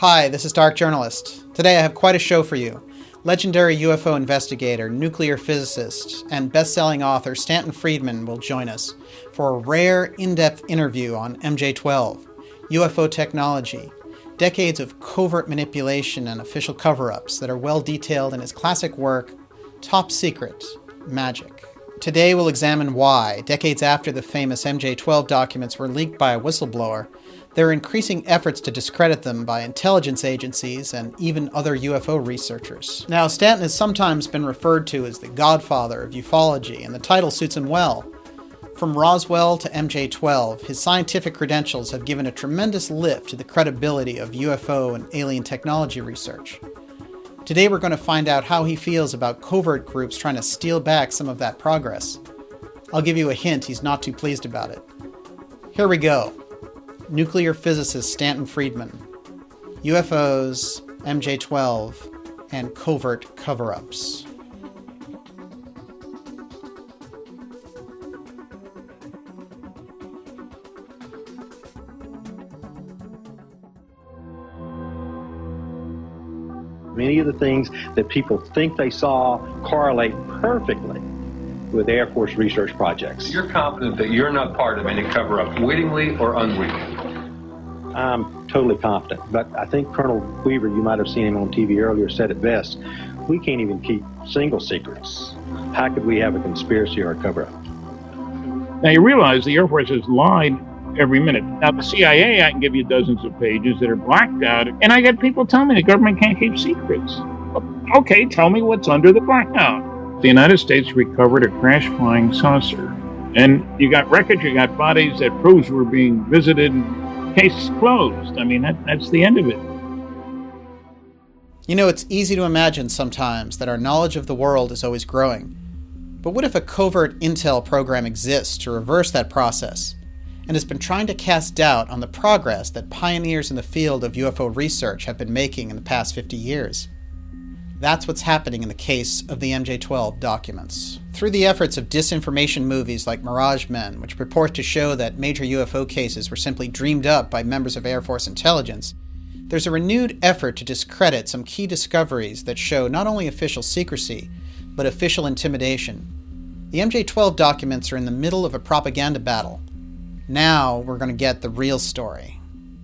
Hi, this is Dark Journalist. Today I have quite a show for you. Legendary UFO investigator, nuclear physicist, and best-selling author Stanton Friedman will join us for a rare, in-depth interview on MJ-12, UFO technology, decades of covert manipulation and official cover-ups that are well detailed in his classic work, Top Secret: Magic. Today we'll examine why, decades after the famous MJ-12 documents were leaked by a whistleblower, there are increasing efforts to discredit them by intelligence agencies and even other UFO researchers. Now, Stanton has sometimes been referred to as the godfather of ufology, and the title suits him well. From Roswell to MJ-12, his scientific credentials have given a tremendous lift to the credibility of UFO and alien technology research. Today we're going to find out how he feels about covert groups trying to steal back some of that progress. I'll give you a hint, he's not too pleased about it. Here we go. Nuclear physicist Stanton Friedman, UFOs, MJ-12, and covert cover-ups. Many of the things that people think they saw correlate perfectly with Air Force research projects. You're confident that you're not part of any cover-up, wittingly or unwittingly? I'm totally confident, but I think Colonel Weaver, you might have seen him on TV earlier, said it best. We can't even keep single secrets. How could we have a conspiracy or a cover-up? Now, you realize the Air Force has lied every minute. Now, the CIA, I can give you dozens of pages that are blacked out, and I get people telling me the government can't keep secrets. Okay, tell me what's under the blackout. The United States recovered a crash-flying saucer, and you got wreckage, you got bodies that proves we're being visited, case closed. I mean, that's the end of it. You know, it's easy to imagine sometimes that our knowledge of the world is always growing. But what if a covert intel program exists to reverse that process and has been trying to cast doubt on the progress that pioneers in the field of UFO research have been making in the past 50 years? That's what's happening in the case of the MJ-12 documents. Through the efforts of disinformation movies like Mirage Men, which purport to show that major UFO cases were simply dreamed up by members of Air Force intelligence, there's a renewed effort to discredit some key discoveries that show not only official secrecy, but official intimidation. The MJ-12 documents are in the middle of a propaganda battle. Now we're going to get the real story.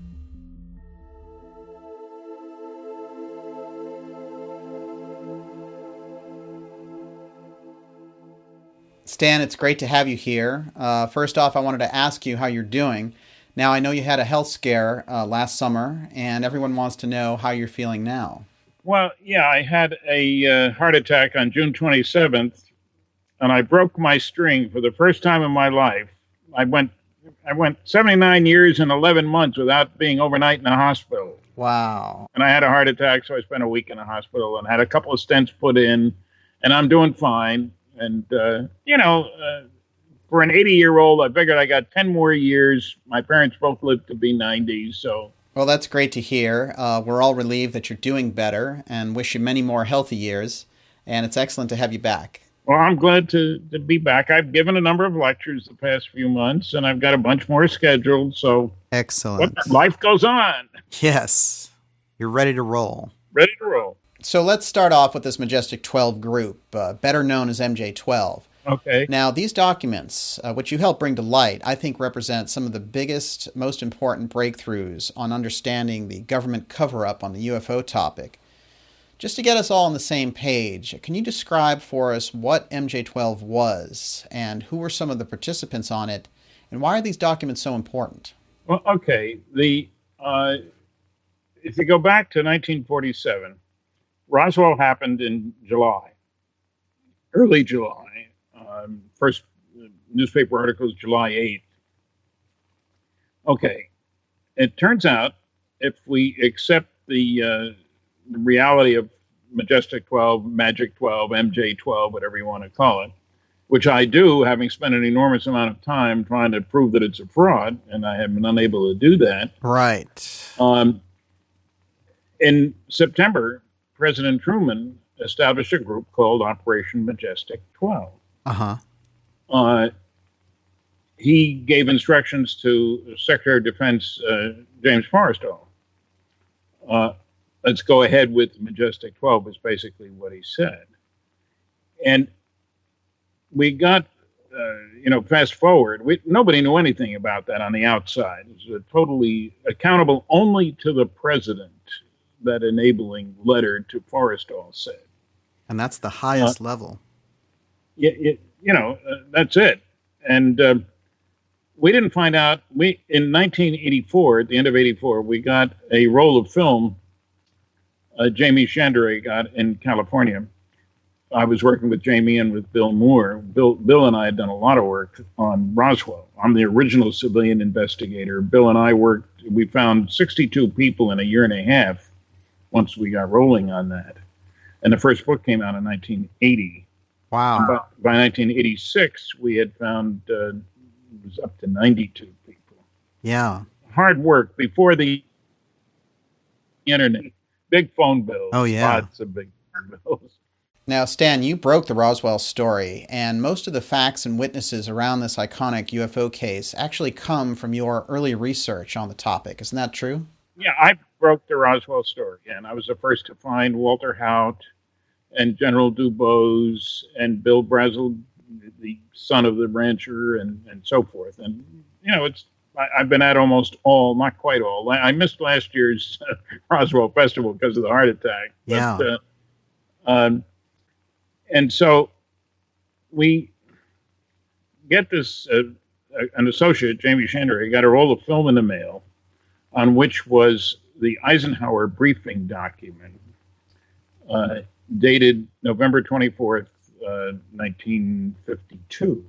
Stan, it's great to have you here. First off, I wanted to ask you how you're doing. Now, I know you had a health scare last summer, and everyone wants to know how you're feeling now. Well, yeah, I had a heart attack on June 27th, and I broke my string for the first time in my life. I went 79 years and 11 months without being overnight in a hospital. Wow. And I had a heart attack, so I spent a week in a hospital and had a couple of stents put in, and I'm doing fine. And, for an 80-year-old, I figured I got 10 more years. My parents both lived to be 90, so... Well, that's great to hear. We're all relieved that you're doing better and wish you many more healthy years. And it's excellent to have you back. Well, I'm glad to be back. I've given a number of lectures the past few months, and I've got a bunch more scheduled, so... Excellent. Life goes on. Yes. You're ready to roll. Ready to roll. So let's start off with this Majestic 12 group, better known as MJ-12. Okay. Now, these documents, which you helped bring to light, I think represent some of the biggest, most important breakthroughs on understanding the government cover-up on the UFO topic. Just to get us all on the same page, can you describe for us what MJ-12 was, and who were some of the participants on it, and why are these documents so important? Well, okay. If you go back to 1947, Roswell happened in July, early July. First newspaper article is July 8th. Okay. It turns out, if we accept the reality of Majestic 12, Magic 12, MJ 12, whatever you want to call it, which I do, having spent an enormous amount of time trying to prove that it's a fraud, and I have been unable to do that. Right. In September, President Truman established a group called Operation Majestic 12. He gave instructions to Secretary of Defense James Forrestal let's go ahead with Majestic 12 was basically what he said. And we got, fast forward, nobody knew anything about that on the outside. It was totally accountable only to the president, that enabling letter to Forrestal said. And that's the highest level. That's it. And we didn't find out. In 1984, at the end of 84, we got a roll of film Jamie Chandray got in California. I was working with Jamie and with Bill Moore. Bill and I had done a lot of work on Roswell. I'm the original civilian investigator. Bill and I we found 62 people in a year and a half once we got rolling on that. And the first book came out in 1980. Wow. By 1986, we had found it was up to 92 people. Yeah. Hard work before the internet. Big phone bills. Oh, yeah. Lots of big phone bills. Now, Stan, you broke the Roswell story, and most of the facts and witnesses around this iconic UFO case actually come from your early research on the topic. Isn't that true? Yeah, I broke the Roswell story, and I was the first to find Walter Haut and General Dubose and Bill Brazel, the son of the rancher, and so forth. And, I've been at almost all, not quite all. I missed last year's Roswell Festival because of the heart attack. Yeah. But, and so we get this, an associate, Jamie Chandray, got a roll of film in the mail on which was the Eisenhower briefing document dated November 24th, 1952.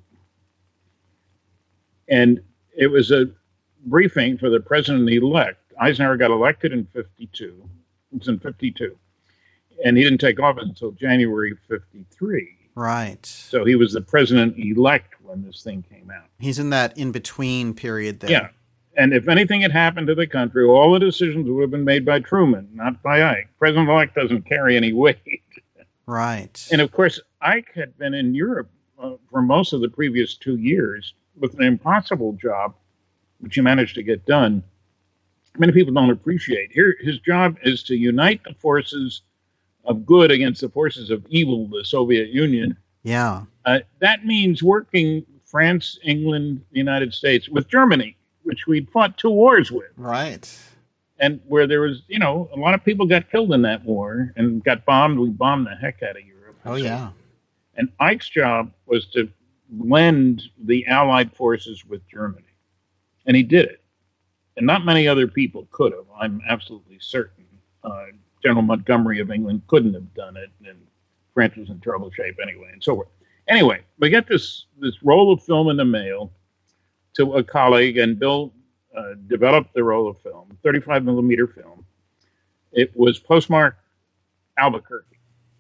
And it was a briefing for the president-elect. Eisenhower got elected in 52. It was in 52. And he didn't take office until January 53. Right. So he was the president-elect when this thing came out. He's in that in-between period there. Yeah. And if anything had happened to the country, all the decisions would have been made by Truman, not by Ike. President-elect doesn't carry any weight. Right. And, of course, Ike had been in Europe for most of the previous 2 years with an impossible job, which he managed to get done. Many people don't appreciate. Here, his job is to unite the forces of good against the forces of evil, the Soviet Union. Yeah. That means working France, England, the United States, with Germany, which we'd fought 2 wars with. Right. And where there was, a lot of people got killed in that war and got bombed. We bombed the heck out of Europe. Oh, yeah. And Ike's job was to blend the Allied forces with Germany. And he did it. And not many other people could have. I'm absolutely certain. General Montgomery of England couldn't have done it. And France was in terrible shape anyway, and so forth. Anyway, we get this roll of film in the mail to a colleague, and Bill developed the roll of film, 35 millimeter film. It was postmarked Albuquerque,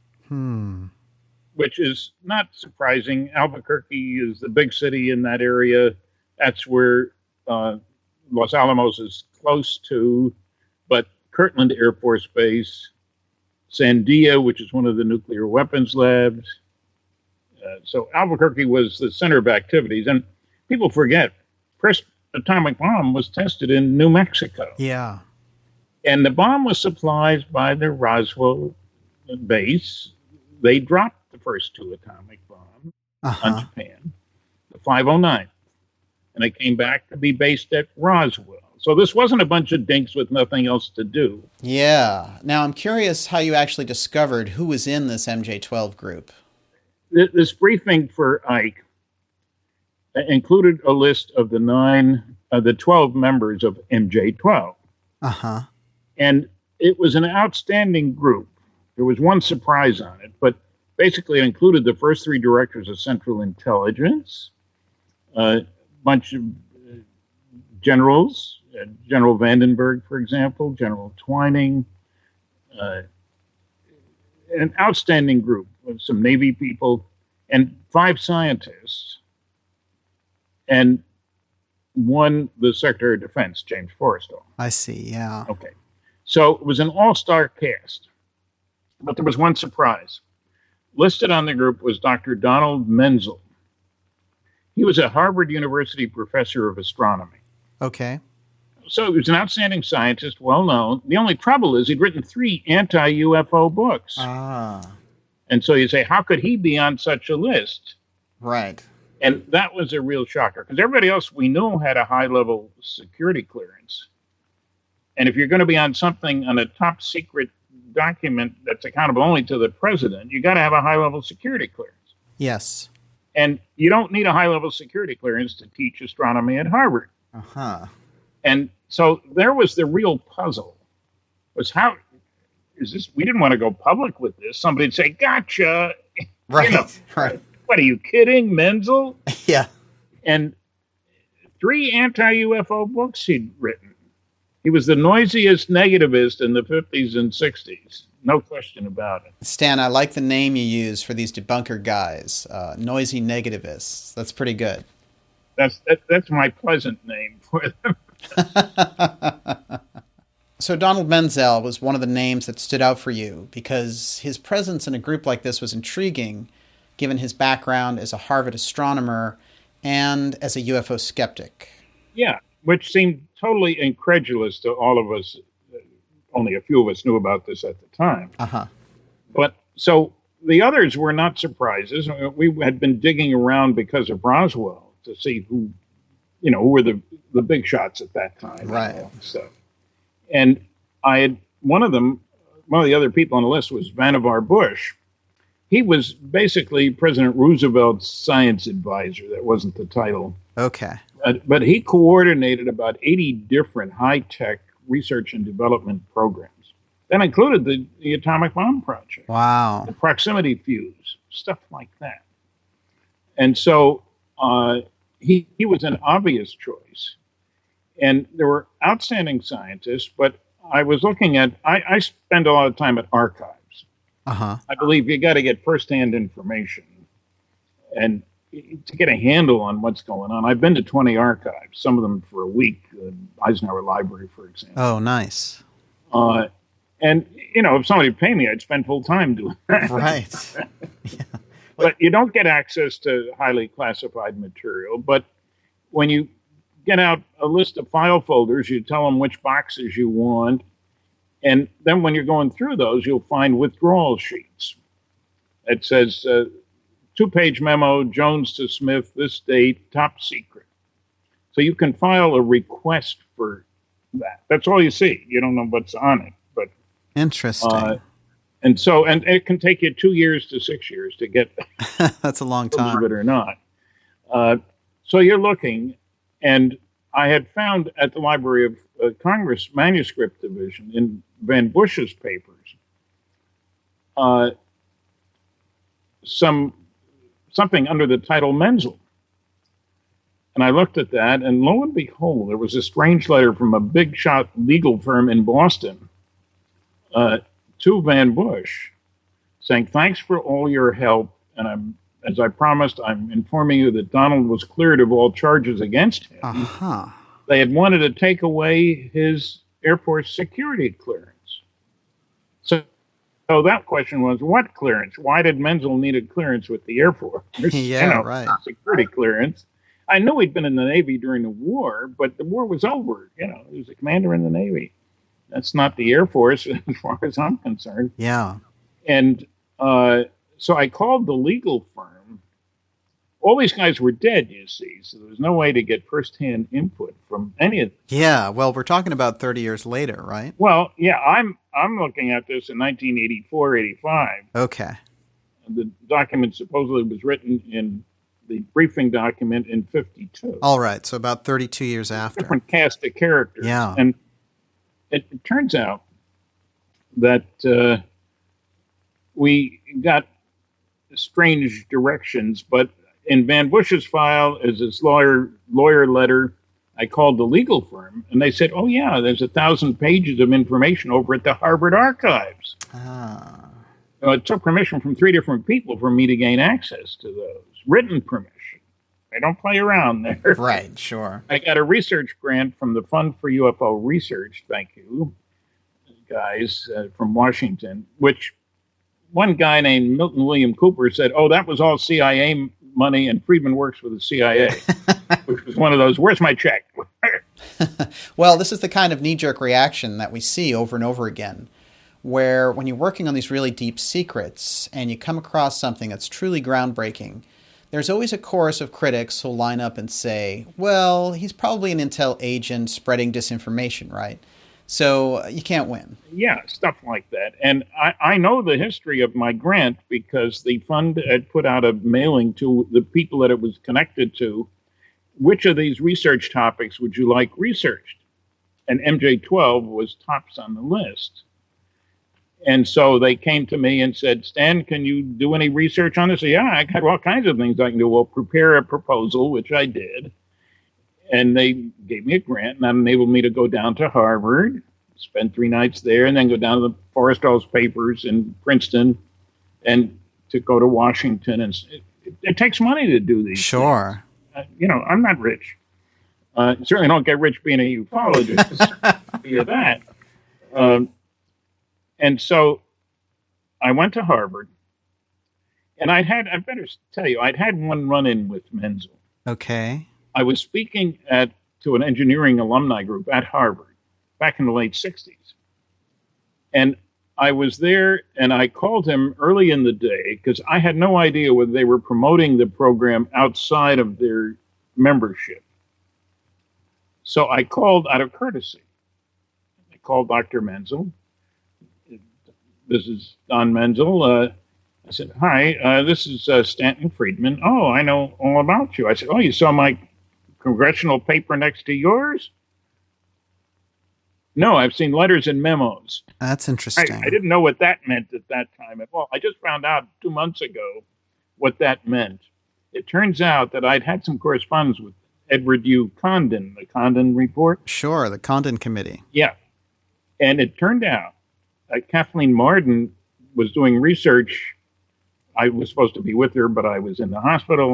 which is not surprising. Albuquerque is the big city in that area. That's where Los Alamos is close to, but Kirtland Air Force Base, Sandia, which is one of the nuclear weapons labs. So Albuquerque was the center of activities. And people forget, first atomic bomb was tested in New Mexico. Yeah. And the bomb was supplied by the Roswell base. They dropped the first 2 atomic bombs on Japan, the 509. And they came back to be based at Roswell. So this wasn't a bunch of dinks with nothing else to do. Yeah. Now, I'm curious how you actually discovered who was in this MJ-12 group. This briefing for Ike included a list of the 12 members of MJ-12. Uh-huh. And it was an outstanding group. There was one surprise on it, but basically it included the first 3 directors of Central Intelligence, a bunch of generals, General Vandenberg, for example, General Twining, an outstanding group of some Navy people, and 5 scientists, and one, the Secretary of Defense, James Forrestal. I see, yeah. Okay. So it was an all-star cast, but there was one surprise. Listed on the group was Dr. Donald Menzel. He was a Harvard University professor of astronomy. Okay. So he was an outstanding scientist, well known. The only trouble is he'd written 3 anti-UFO books. And so you say, how could he be on such a list? Right. And that was a real shocker, because everybody else we knew had a high-level security clearance. And if you're going to be on something, on a top secret document that's accountable only to the president, you got to have a high-level security clearance. Yes. And you don't need a high-level security clearance to teach astronomy at Harvard. And so there was the real puzzle, was how is this? We didn't want to go public with this. Somebody'd say, gotcha. Right. Right. What, are you kidding, Menzel? Yeah. And 3 anti-UFO books he'd written. He was the noisiest negativist in the 50s and 60s. No question about it. Stan, I like the name you use for these debunker guys, noisy negativists. That's pretty good. That's my pleasant name for them. So Donald Menzel was one of the names that stood out for you because his presence in a group like this was intriguing, given his background as a Harvard astronomer and as a UFO skeptic. Yeah, which seemed totally incredulous to all of us. Only a few of us knew about this at the time. But so the others were not surprises. We had been digging around because of Roswell to see who were the big shots at that time. Right. And I had one of the other people on the list was Vannevar Bush. He was basically President Roosevelt's science advisor. That wasn't the title. Okay. But he coordinated about 80 different high-tech research and development programs. That included the atomic bomb project. Wow. The proximity fuse, stuff like that. And so he was an obvious choice. And there were outstanding scientists, but I was looking at, I spend a lot of time at archives. I believe you got to get firsthand information and to get a handle on what's going on. I've been to 20 archives, some of them for a week, the Eisenhower Library, for example. Oh, nice. And, if somebody would pay me, I'd spend full time doing that. Right. Yeah. But you don't get access to highly classified material. But when you get out a list of file folders, you tell them which boxes you want. And then when you're going through those, you'll find withdrawal sheets. It says 2-page memo, Jones to Smith, this date, top secret. So you can file a request for that. That's all you see. You don't know what's on it. But interesting. And it can take you 2 years to 6 years to get that's a long time. Believe it or not. So you're looking, and I had found at the Library of Congress Manuscript Division in Van Bush's papers something under the title Menzel. And I looked at that, and lo and behold, there was a strange letter from a big shot legal firm in Boston to Van Bush saying, thanks for all your help. And as I promised, I'm informing you that Donald was cleared of all charges against him. They had wanted to take away his Air Force security clearance. So that question was, what clearance? Why did Menzel need a clearance with the Air Force? Right. Security clearance. I knew he'd been in the Navy during the war, but the war was over. He was a commander in the Navy. That's not the Air Force as far as I'm concerned. Yeah. And so I called the legal firm. All these guys were dead, you see, so there was no way to get firsthand input from any of them. Yeah, well, we're talking about 30 years later, right? Well, yeah, I'm looking at this in 1984, 85. Okay. The document supposedly was written in the briefing document in 52. All right, so about 32 years after. Different cast of characters. Yeah. And it turns out that we got strange directions, but in Van Bush's file is this lawyer letter. I called the legal firm, and they said, oh, yeah, there's 1,000 pages of information over at the Harvard Archives. It took permission from 3 different people for me to gain access to those. Written permission. They don't play around there. Right, sure. I got a research grant from the Fund for UFO Research, thank you, guys, from Washington, which one guy named Milton William Cooper said, oh, that was all CIA money, and Friedman works for the CIA, which was one of those, where's my check? Well, this is the kind of knee-jerk reaction that we see over and over again, where when you're working on these really deep secrets and you come across something that's truly groundbreaking, there's always a chorus of critics who'll line up and say, well, he's probably an intel agent spreading disinformation, right? So you can't win. Yeah, stuff like that. And I know the history of my grant because the fund had put out a mailing to the people that it was connected to. Which of these research topics would you like researched? And MJ12 was tops on the list. And so they came to me and said, Stan, can you do any research on this? Yeah, I got all kinds of things I can do. Well, prepare a proposal, which I did. And they gave me a grant, and that enabled me to go down to Harvard, spend 3 nights there, and then go down to the Forrestal's papers in Princeton, and to go to Washington. And it takes money to do these Sure. things. I'm not rich. Certainly don't get rich being a ufologist. Via that. And so I went to Harvard, and I better tell you, I'd had one run-in with Menzel. Okay. I was speaking to an engineering alumni group at Harvard back in the late 60s. And I was there, and I called him early in the day because I had no idea whether they were promoting the program outside of their membership. So I called out of courtesy. I called Dr. Menzel. This is Don Menzel. I said, hi, this is Stanton Friedman. Oh, I know all about you. I said, oh, you saw my congressional paper next to yours? No, I've seen letters and memos. That's interesting. I didn't know what that meant at that time at all. I just found out 2 months ago what that meant. It turns out that I'd had some correspondence with Edward U. Condon, the Condon Report. Sure, the Condon Committee. Yeah. And it turned out that Kathleen Marden was doing research. I was supposed to be with her, but I was in the hospital.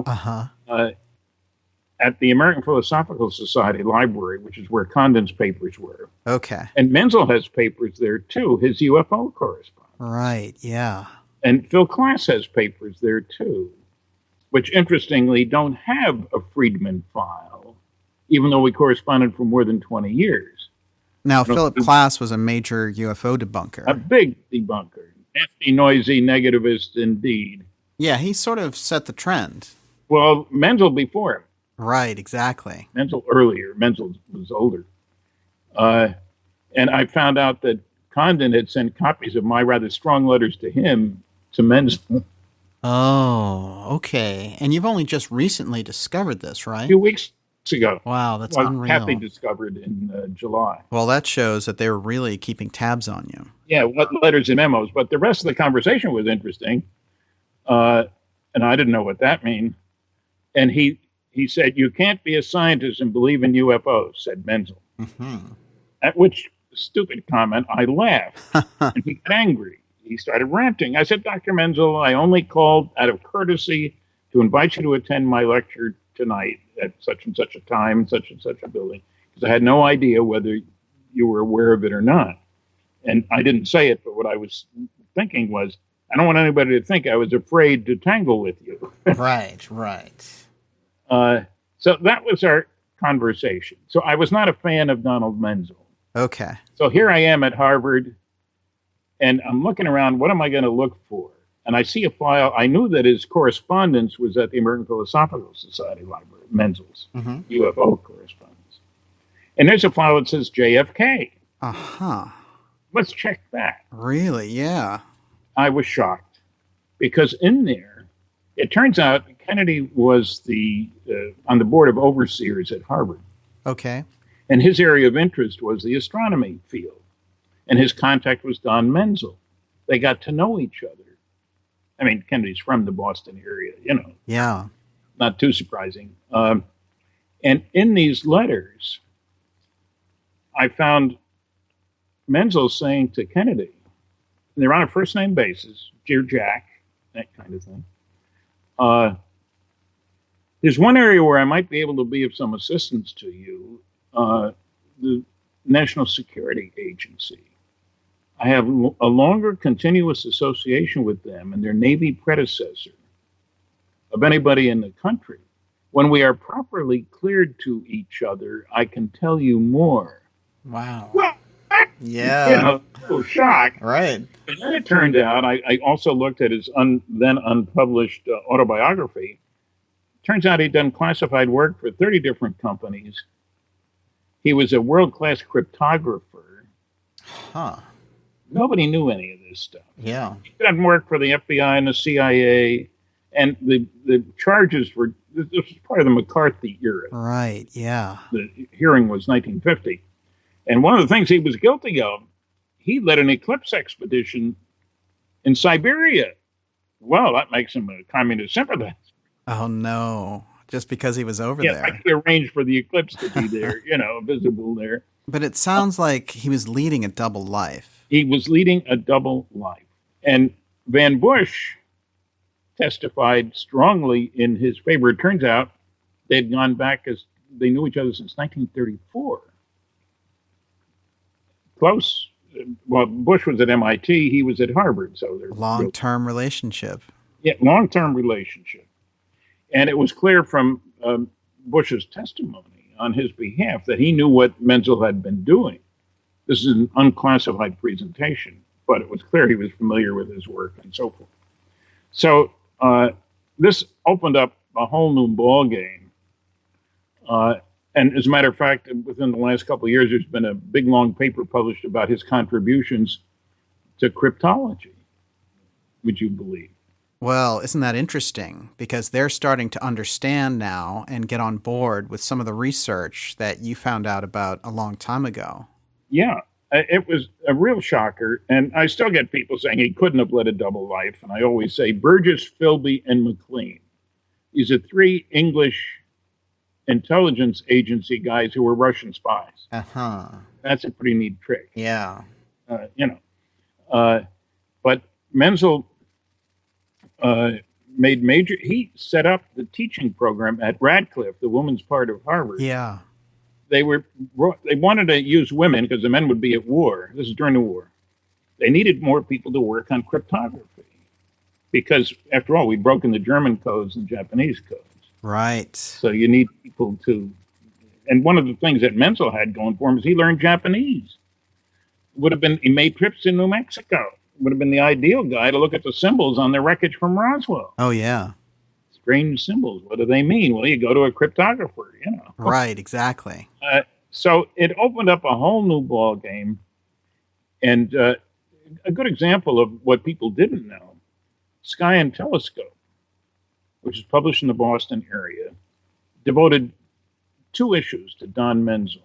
At the American Philosophical Society Library, which is where Condon's papers were. Okay. And Menzel has papers there, too, his UFO correspondent. Right, yeah. And Phil Klass has papers there, too, which, interestingly, don't have a Friedman file, even though we corresponded for more than 20 years. Now, Philip Klass was a major UFO debunker. A big debunker. Nasty, noisy, negativist, indeed. Yeah, he sort of set the trend. Well, Menzel before him. Right, exactly. Menzel earlier. Menzel was older. And I found out that Condon had sent copies of my rather strong letters to him to Menzel. Oh, okay. And you've only just recently discovered this, right? A few weeks ago. Wow, that's unreal. Kathy discovered in July. Well, that shows that they were really keeping tabs on you. Yeah, what letters and memos. But the rest of the conversation was interesting. And I didn't know what that meant. And he said, you can't be a scientist and believe in UFOs, said Menzel. Mm-hmm. At which stupid comment, I laughed. And he got angry. He started ranting. I said, Dr. Menzel, I only called out of courtesy to invite you to attend my lecture tonight at such and such a time, such and such a building, because I had no idea whether you were aware of it or not. And I didn't say it, but what I was thinking was, I don't want anybody to think I was afraid to tangle with you. Right. So that was our conversation. So I was not a fan of Donald Menzel. Okay. So here I am at Harvard, and I'm looking around. What am I going to look for? And I see a file. I knew that his correspondence was at the American Philosophical Society Library, Menzel's UFO correspondence. And there's a file that says JFK. Uh-huh. Let's check that. Really? Yeah. I was shocked because in there, it turns out Kennedy was on the board of overseers at Harvard. Okay. And his area of interest was the astronomy field. And his contact was Don Menzel. They got to know each other. I mean, Kennedy's from the Boston area, Yeah. Not too surprising. And in these letters, I found Menzel saying to Kennedy, and they're on a first-name basis, Dear Jack, that kind of thing. There's one area where I might be able to be of some assistance to you, the National Security Agency. I have a longer continuous association with them and their Navy predecessor of anybody in the country. When we are properly cleared to each other, I can tell you more. Wow. Well, Yeah. Little shock. Right. And then it turned out, I also looked at his then unpublished autobiography. Turns out he'd done classified work for 30 different companies. He was a world-class cryptographer. Huh. Nobody knew any of this stuff. Yeah. He done work for the FBI and the CIA, and the charges were, this was part of the McCarthy era. Right. Yeah. The hearing was 1950. And one of the things he was guilty of, he led an eclipse expedition in Siberia. Well, that makes him a communist sympathizer. Oh, no. Just because he was over Yeah, there. like he arranged for the eclipse to be there, visible there. But it sounds like he was leading a double life. He was leading a double life. And Van Bush testified strongly in his favor. It turns out they'd gone back as they knew each other since 1934. Close. Well, Bush was at MIT. He was at Harvard. So they're Long-term relationship. Yeah, long-term relationship. And it was clear from Bush's testimony on his behalf that he knew what Menzel had been doing. This is an unclassified presentation, but it was clear he was familiar with his work and so forth. So this opened up a whole new ballgame. And as a matter of fact, within the last couple of years, there's been a big, long paper published about his contributions to cryptology, would you believe? Well, isn't that interesting? Because they're starting to understand now and get on board with some of the research that you found out about a long time ago. Yeah, it was a real shocker. And I still get people saying he couldn't have led a double life. And I always say Burgess, Philby, and McLean. These are three English intelligence agency guys who were Russian spies. Uh-huh. That's a pretty neat trick. Yeah. But Menzel he set up the teaching program at Radcliffe, the women's part of Harvard. Yeah. They wanted to use women because the men would be at war. This is during the war. They needed more people to work on cryptography because, after all, we'd broken the German codes and Japanese codes. Right. So you need people to, and one of the things that Menzel had going for him is he learned Japanese. He made trips in New Mexico. Would have been the ideal guy to look at the symbols on the wreckage from Roswell. Oh, yeah. Strange symbols. What do they mean? Well, you go to a cryptographer, Right, exactly. So it opened up a whole new ball game. And a good example of what people didn't know, Sky and Telescope, which is published in the Boston area, devoted 2 issues to Don Menzel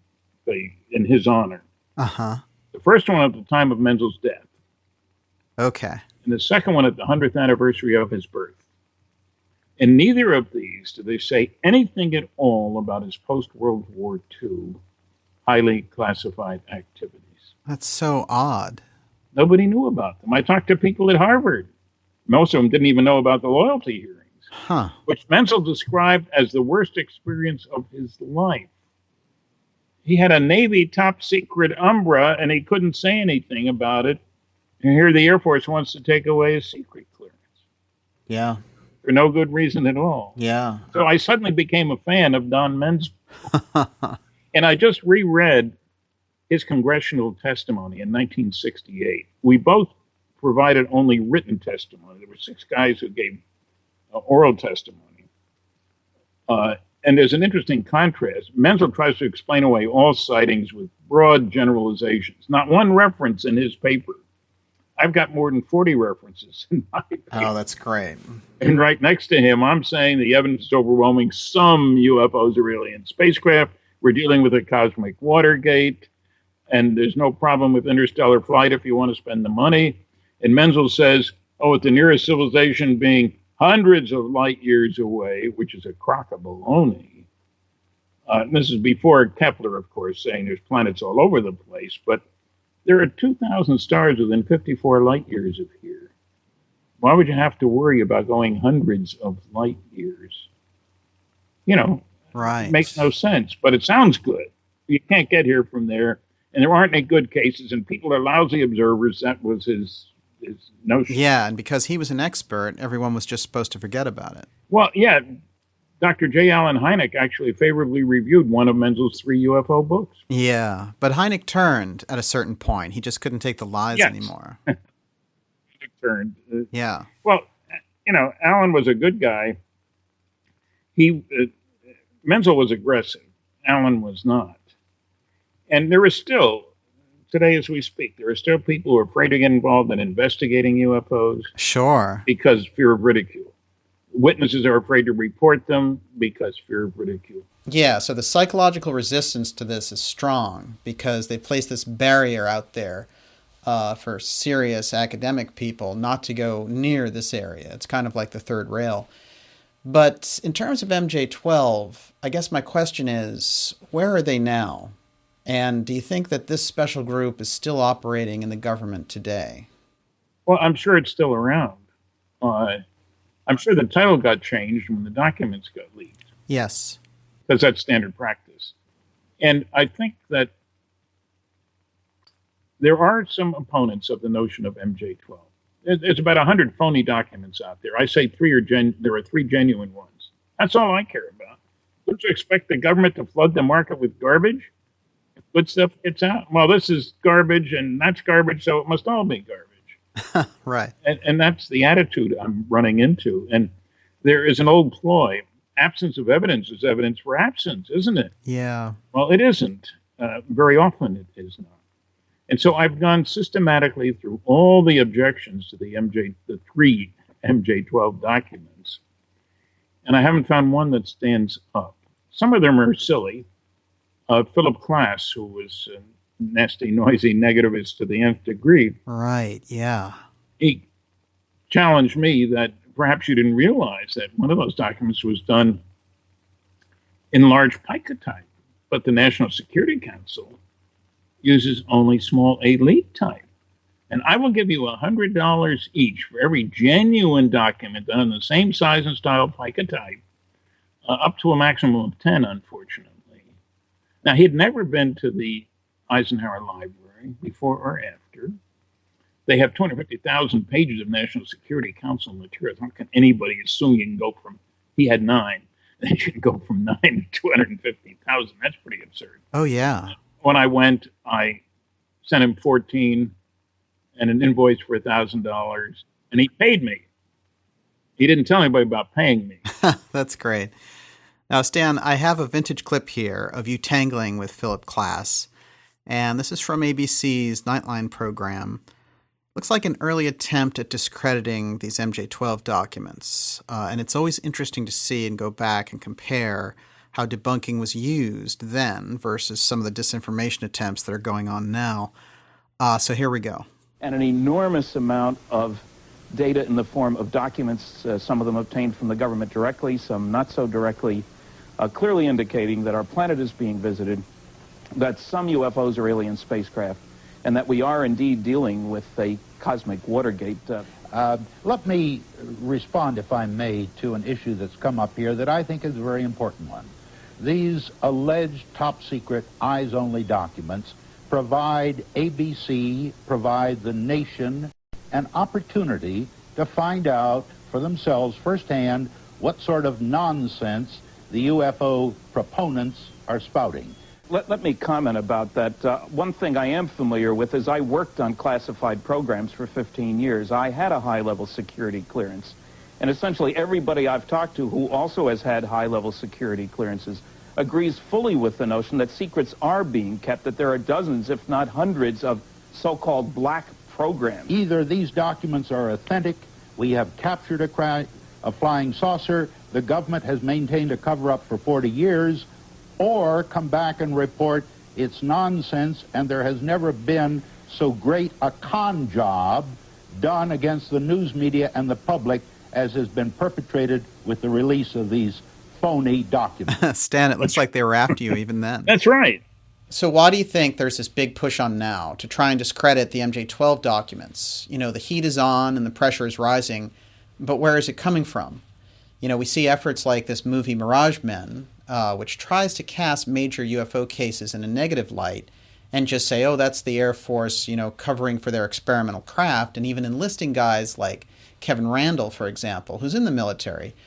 in his honor. Uh-huh. The first one at the time of Menzel's death. Okay. And the second one at the 100th anniversary of his birth. In neither of these do they say anything at all about his post-World War II highly classified activities. That's so odd. Nobody knew about them. I talked to people at Harvard. Most of them didn't even know about the loyalty hearings, which Menzel described as the worst experience of his life. He had a Navy top secret Umbra, and he couldn't say anything about it. And here the Air Force wants to take away his secret clearance. Yeah. For no good reason at all. Yeah. So I suddenly became a fan of Don Menzel. And I just reread his congressional testimony in 1968. We both provided only written testimony. There were 6 guys who gave oral testimony. And there's an interesting contrast. Menzel tries to explain away all sightings with broad generalizations. Not one reference in his paper. I've got more than 40 references in my paper. Oh, that's great. And right next to him, I'm saying the evidence is overwhelming. Some UFOs are alien spacecraft. We're dealing with a cosmic Watergate. And there's no problem with interstellar flight if you want to spend the money. And Menzel says, with the nearest civilization being hundreds of light years away, which is a crock of baloney. This is before Kepler, of course, saying there's planets all over the place. But there are 2,000 stars within 54 light years of here. Why would you have to worry about going hundreds of light years? Right. It makes no sense, but it sounds good. You can't get here from there. And there aren't any good cases, and people are lousy observers. That was his notion. Yeah, and because he was an expert, everyone was just supposed to forget about it. Well, yeah, Dr. J. Allen Hynek actually favorably reviewed one of Menzel's 3 UFO books. Yeah, but Hynek turned at a certain point. He just couldn't take the lies anymore. He turned. Yeah. Well, Allen was a good guy. Menzel was aggressive. Allen was not. And there is still, today as we speak, there are still people who are afraid to get involved in investigating UFOs. Sure. Because fear of ridicule. Witnesses are afraid to report them because fear of ridicule. Yeah, so the psychological resistance to this is strong because they place this barrier out there for serious academic people not to go near this area. It's kind of like the third rail. But in terms of MJ-12, I guess my question is, where are they now? And do you think that this special group is still operating in the government today? Well, I'm sure it's still around. I'm sure the title got changed when the documents got leaked. Yes. Because that's standard practice. And I think that there are some opponents of the notion of MJ-12. There's about 100 phony documents out there. I say there are 3 genuine ones. That's all I care about. Don't you expect the government to flood the market with garbage? If good stuff gets out? Well, this is garbage and that's garbage, so it must all be garbage. Right. And that's the attitude I'm running into. And there is an old ploy. Absence of evidence is evidence for absence, isn't it? Yeah. Well, it isn't. Very often it is not. And so I've gone systematically through all the objections to the 3 MJ-12 documents, and I haven't found one that stands up. Some of them are silly. Philip Klass, who was a nasty, noisy negativist to the nth degree. Right, yeah. He challenged me that perhaps you didn't realize that one of those documents was done in large pica type, but the National Security Council uses only small elite type. And I will give you $100 each for every genuine document done in the same size and style pica type, up to a maximum of 10, unfortunately. Now, he'd never been to the Eisenhower Library before or after. They have 250,000 pages of National Security Council materials. How can anybody assume you can go from, he had 9, then you can go from 9 to 250,000? That's pretty absurd. Oh, yeah. When I went, I sent him 14 and an invoice for $1,000, and he paid me. He didn't tell anybody about paying me. That's great. Now, Stan, I have a vintage clip here of you tangling with Philip Klass, and this is from ABC's Nightline program. Looks like an early attempt at discrediting these MJ-12 documents, and it's always interesting to see and go back and compare how debunking was used then versus some of the disinformation attempts that are going on now. So here we go. And an enormous amount of data in the form of documents, some of them obtained from the government directly, some not so directly, clearly indicating that our planet is being visited, that some UFOs are alien spacecraft, and that we are indeed dealing with a cosmic Watergate. Let me respond, if I may, to an issue that's come up here that I think is a very important one. These alleged top-secret, eyes-only documents provide ABC, provide the nation, an opportunity to find out for themselves firsthand what sort of nonsense the UFO proponents are spouting. Let me comment about that. One thing I am familiar with is I worked on classified programs for 15 years. I had a high-level security clearance. And essentially everybody I've talked to who also has had high-level security clearances agrees fully with the notion that secrets are being kept, that there are dozens, if not hundreds, of so-called black programs. Either these documents are authentic, we have captured a flying saucer, the government has maintained a cover-up for 40 years, or come back and report it's nonsense and there has never been so great a con job done against the news media and the public as has been perpetrated with the release of these phony documents. Stan, it looks like they were after you even then. That's right. So why do you think there's this big push on now to try and discredit the MJ-12 documents? You know, the heat is on and the pressure is rising, but where is it coming from? You know, we see efforts like this movie Mirage Men, which tries to cast major UFO cases in a negative light and just say, oh, that's the Air Force, you know, covering for their experimental craft, and even enlisting guys like Kevin Randle, for example, who's in the military,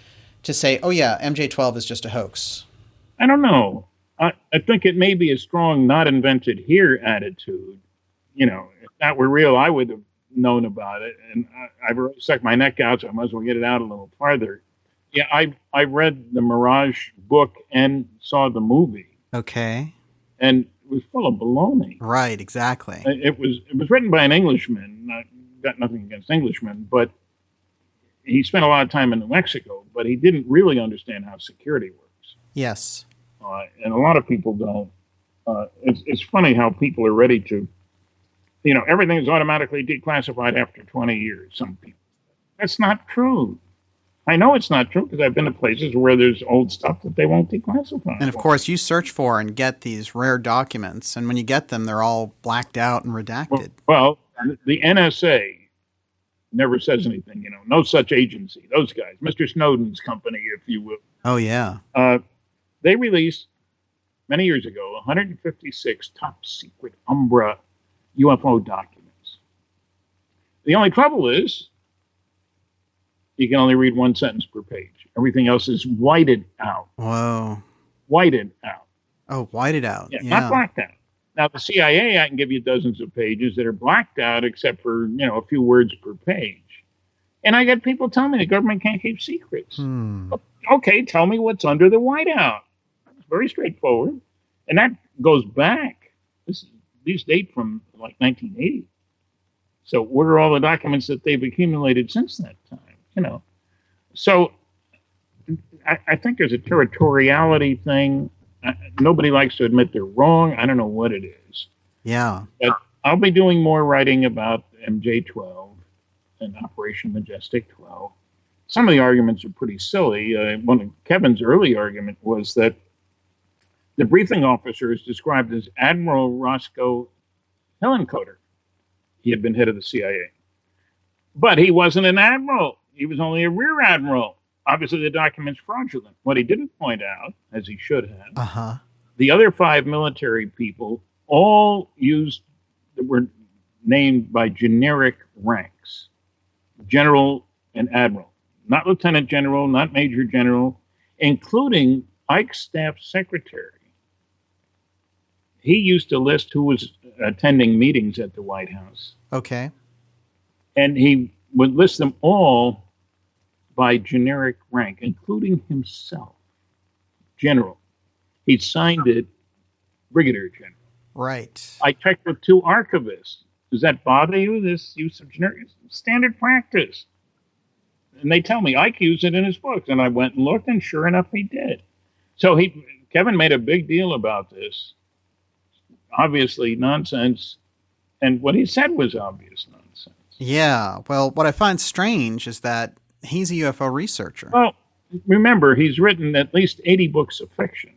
to say, oh yeah, MJ-12 is just a hoax? I don't know. I think it may be a strong not invented here attitude. If that were real, I would have known about it. And I've already stuck my neck out, so I might as well get it out a little farther. Yeah, I read the Mirage book and saw the movie. Okay. And it was full of baloney. Right, exactly. It was written by an Englishman. I got nothing against Englishmen, but he spent a lot of time in New Mexico, but he didn't really understand how security works. Yes. And a lot of people don't. It's funny how people are ready to, everything is automatically declassified after 20 years, some people. That's not true. I know it's not true because I've been to places where there's old stuff that they won't declassify. And of course, you search for and get these rare documents, and when you get them, they're all blacked out and redacted. Well, the NSA never says anything, no such agency. Those guys, Mr. Snowden's company, if you will. Oh, yeah. They released, many years ago, 156 top secret Umbra UFO documents. The only trouble is, you can only read one sentence per page. Everything else is whited out. Whoa. Whited out. Oh, whited out. Yeah, not blacked out. Now, the CIA, I can give you dozens of pages that are blacked out except for, a few words per page. And I get people telling me the government can't keep secrets. Okay, tell me what's under the whiteout. It's very straightforward. And that goes back. These date from like 1980. So what are all the documents that they've accumulated since that time? So I think there's a territoriality thing. Nobody likes to admit they're wrong. I don't know what it is. Yeah. But I'll be doing more writing about MJ-12 and Operation Majestic 12. Some of the arguments are pretty silly. One of Kevin's early argument was that the briefing officer is described as Admiral Roscoe Hillenkoetter. He had been head of the CIA. But he wasn't an admiral. He was only a rear admiral. Obviously, the document's fraudulent. What he didn't point out, as he should have, the other 5 military people all were named by generic ranks. General and admiral. Not lieutenant general, not major general, including Ike's staff secretary. He used to list who was attending meetings at the White House. Okay. And he would list them all by generic rank, including himself. General. He signed it Brigadier General. Right. I checked with 2 archivists. Does that bother you, this use of generic? Standard practice. And they tell me Ike used it in his books. And I went and looked, and sure enough, he did. So Kevin made a big deal about this. Obviously nonsense. And what he said was obvious nonsense. Yeah. Well, what I find strange is that he's a UFO researcher. Well, remember, he's written at least 80 books of fiction,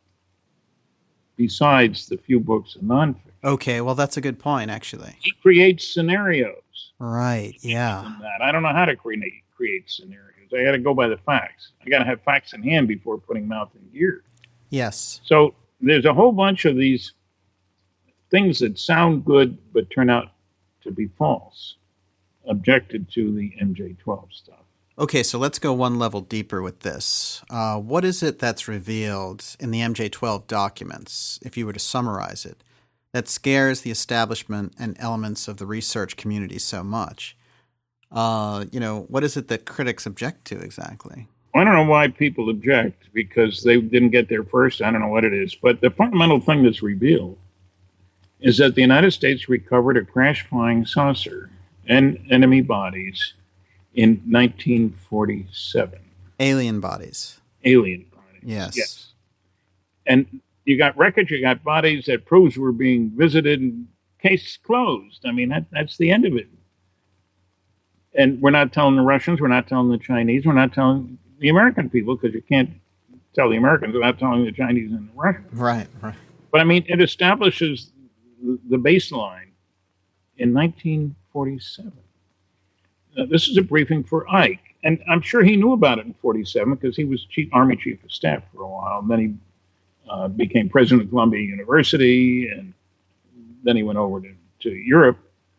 besides the few books of nonfiction. Okay, well, that's a good point, actually. He creates scenarios. Right, yeah. I don't know how to create scenarios. I got to go by the facts. I got to have facts in hand before putting mouth in gear. Yes. So there's a whole bunch of these things that sound good but turn out to be false, objected to the MJ-12 stuff. Okay, so let's go one level deeper with this. What is it that's revealed in the MJ-12 documents, if you were to summarize it, that scares the establishment and elements of the research community so much? What is it that critics object to exactly? I don't know why people object, because they didn't get there first. I don't know what it is. But the fundamental thing that's revealed is that the United States recovered a crash flying saucer and enemy bodies in 1947. Alien bodies. Alien bodies. Yes. And you got wreckage, you got bodies that proves we're being visited, and case closed. I mean, that's the end of it. And we're not telling the Russians, we're not telling the Chinese, we're not telling the American people, because you can't tell the Americans without telling the Chinese and the Russians. Right. But I mean, it establishes the baseline in 1947. This is a briefing for Ike. And I'm sure he knew about it in 47 because he was Army Chief of Staff for a while. And then he became president of Columbia University, and then he went over to Europe.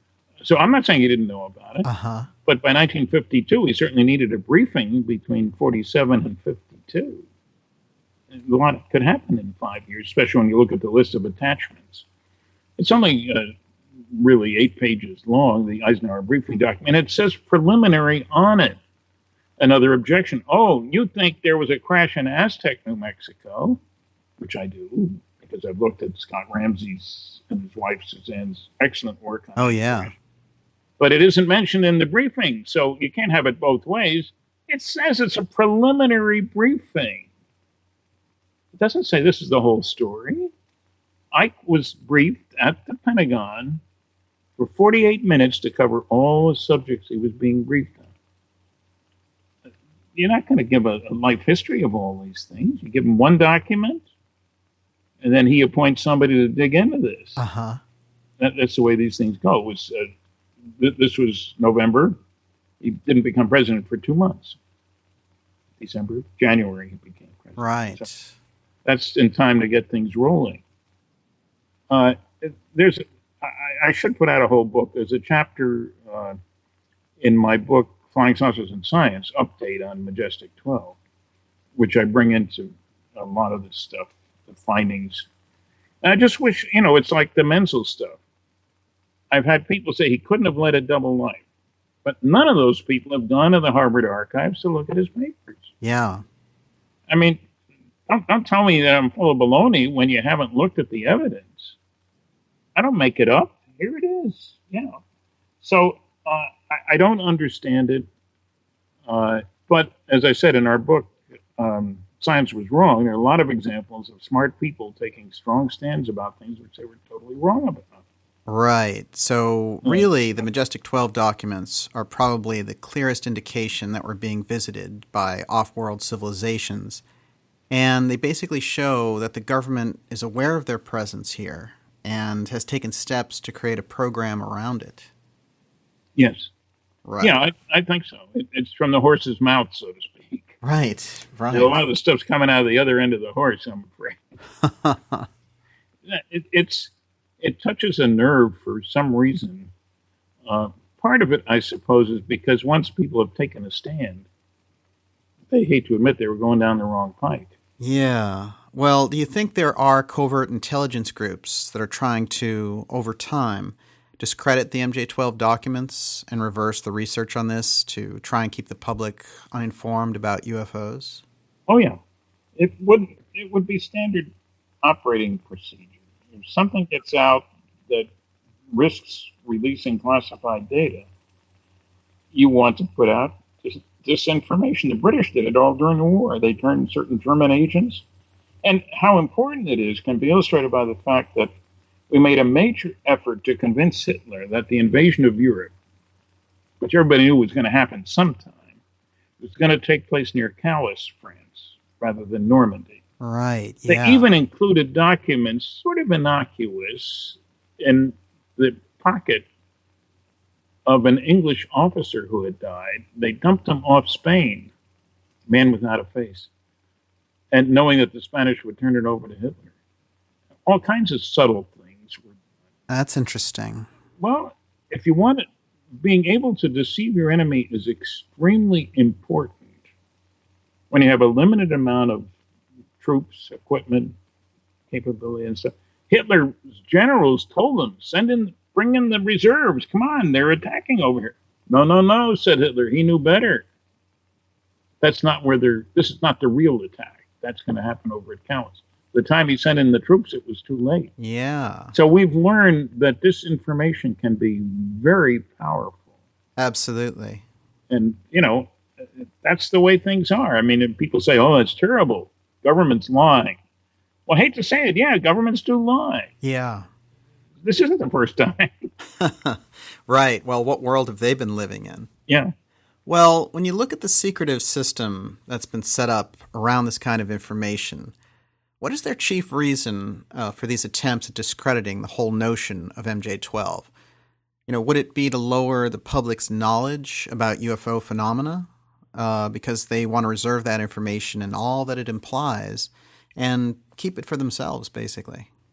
So I'm not saying he didn't know about it. Uh-huh. But by 1952, he certainly needed a briefing between 47 and 52. A lot could happen in 5 years, especially when you look at the list of attachments. It's only really 8 pages long, the Eisenhower briefing document. It says preliminary on it. Another objection. Oh, you think there was a crash in Aztec, New Mexico, which I do, because I've looked at Scott Ramsey's and his wife Suzanne's excellent work on Oh, that yeah. crash. But it isn't mentioned in the briefing, so you can't have it both ways. It says it's a preliminary briefing. It doesn't say this is the whole story. Ike was briefed at the Pentagon for 48 minutes to cover all the subjects he was being briefed on. You're not going to give a life history of all these things. You give him one document, and then he appoints somebody to dig into this. Uh-huh. That's the way these things go. It was... this was November. He didn't become president for 2 months. December, January, he became president. Right. So that's in time to get things rolling. I should put out a whole book. There's a chapter in my book, Flying Saucers and Science, update on Majestic 12, which I bring into a lot of this stuff, the findings. And I just wish, it's like the Menzel stuff. I've had people say he couldn't have led a double life, but none of those people have gone to the Harvard archives to look at his papers. Yeah. I mean, don't tell me that I'm full of baloney when you haven't looked at the evidence. I don't make it up. Here it is. Yeah. So I don't understand it. But as I said in our book, Science Was Wrong, there are a lot of examples of smart people taking strong stands about things which they were totally wrong about. Right. So really, the Majestic 12 documents are probably the clearest indication that we're being visited by off-world civilizations. And they basically show that the government is aware of their presence here and has taken steps to create a program around it. Yes. Right. Yeah, I think so. It's from the horse's mouth, so to speak. Right. Right. A lot of the stuff's coming out of the other end of the horse, I'm afraid. It touches a nerve for some reason. Part of it, I suppose, is because once people have taken a stand, they hate to admit they were going down the wrong pike. Yeah. Well, do you think there are covert intelligence groups that are trying to, over time, discredit the MJ-12 documents and reverse the research on this to try and keep the public uninformed about UFOs? Oh, yeah. It would be standard operating procedure. If something gets out that risks releasing classified data, you want to put out disinformation. The British did it all during the war. They turned certain German agents. And how important it is can be illustrated by the fact that we made a major effort to convince Hitler that the invasion of Europe, which everybody knew was going to happen sometime, was going to take place near Calais, France, rather than Normandy. Right, yeah. They even included documents, sort of innocuous, in the pocket of an English officer who had died. They dumped him off Spain, man without a face, and knowing that the Spanish would turn it over to Hitler. All kinds of subtle things were done. That's interesting. Well, if you want it, being able to deceive your enemy is extremely important when you have a limited amount of troops, equipment, capability, and stuff. Hitler's generals told them, bring in the reserves. Come on, they're attacking over here. No, said Hitler. He knew better. This is not the real attack. That's going to happen over at Calais. The time he sent in the troops, it was too late. Yeah. So we've learned that disinformation can be very powerful. Absolutely. And, that's the way things are. I mean, if people say, oh, it's terrible. Government's lying. Well, I hate to say it. Yeah, governments do lie. Yeah. This isn't the first time. Right. Well, what world have they been living in? Yeah. Well, when you look at the secretive system that's been set up around this kind of information, what is their chief reason for these attempts at discrediting the whole notion of MJ-12? Would it be to lower the public's knowledge about UFO phenomena because they want to reserve that information and all that it implies and keep it for themselves, basically?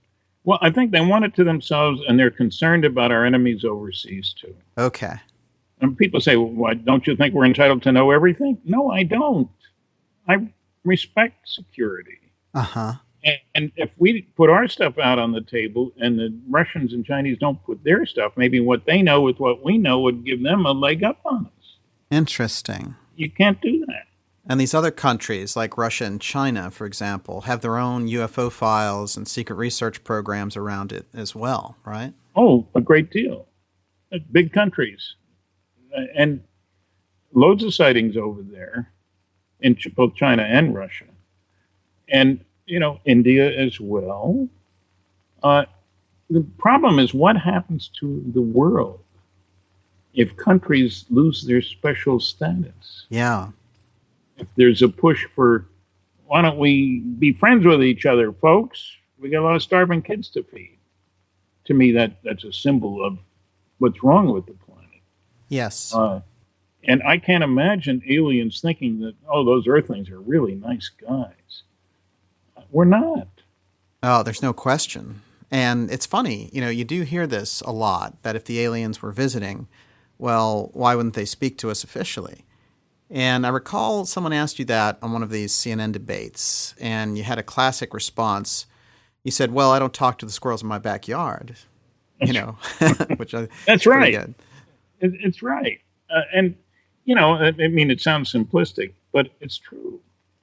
Well, I think they want it to themselves, and they're concerned about our enemies overseas, too. Okay. And people say, well, what, don't you think we're entitled to know everything? No, I don't. I respect security. Uh-huh. And if we put our stuff out on the table and the Russians and Chinese don't put their stuff, maybe what they know with what we know would give them a leg up on us. Interesting. You can't do that. And these other countries, like Russia and China, for example, have their own UFO files and secret research programs around it as well, right? Oh, a great deal. Big countries. And loads of sightings over there in both China and Russia. And, India as well. The problem is what happens to the world if countries lose their special status. Yeah. If there's a push for, why don't we be friends with each other, folks? We got a lot of starving kids to feed. To me, that's a symbol of what's wrong with the planet. Yes. And I can't imagine aliens thinking that, those Earthlings are really nice guys. We're not. Oh, there's no question. And it's funny, you do hear this a lot, that if the aliens were visiting, well, why wouldn't they speak to us officially? And I recall someone asked you that on one of these CNN debates, and you had a classic response. You said, well, I don't talk to the squirrels in my backyard, which I That's pretty right. Good. It's right. And, it sounds simplistic, but it's true.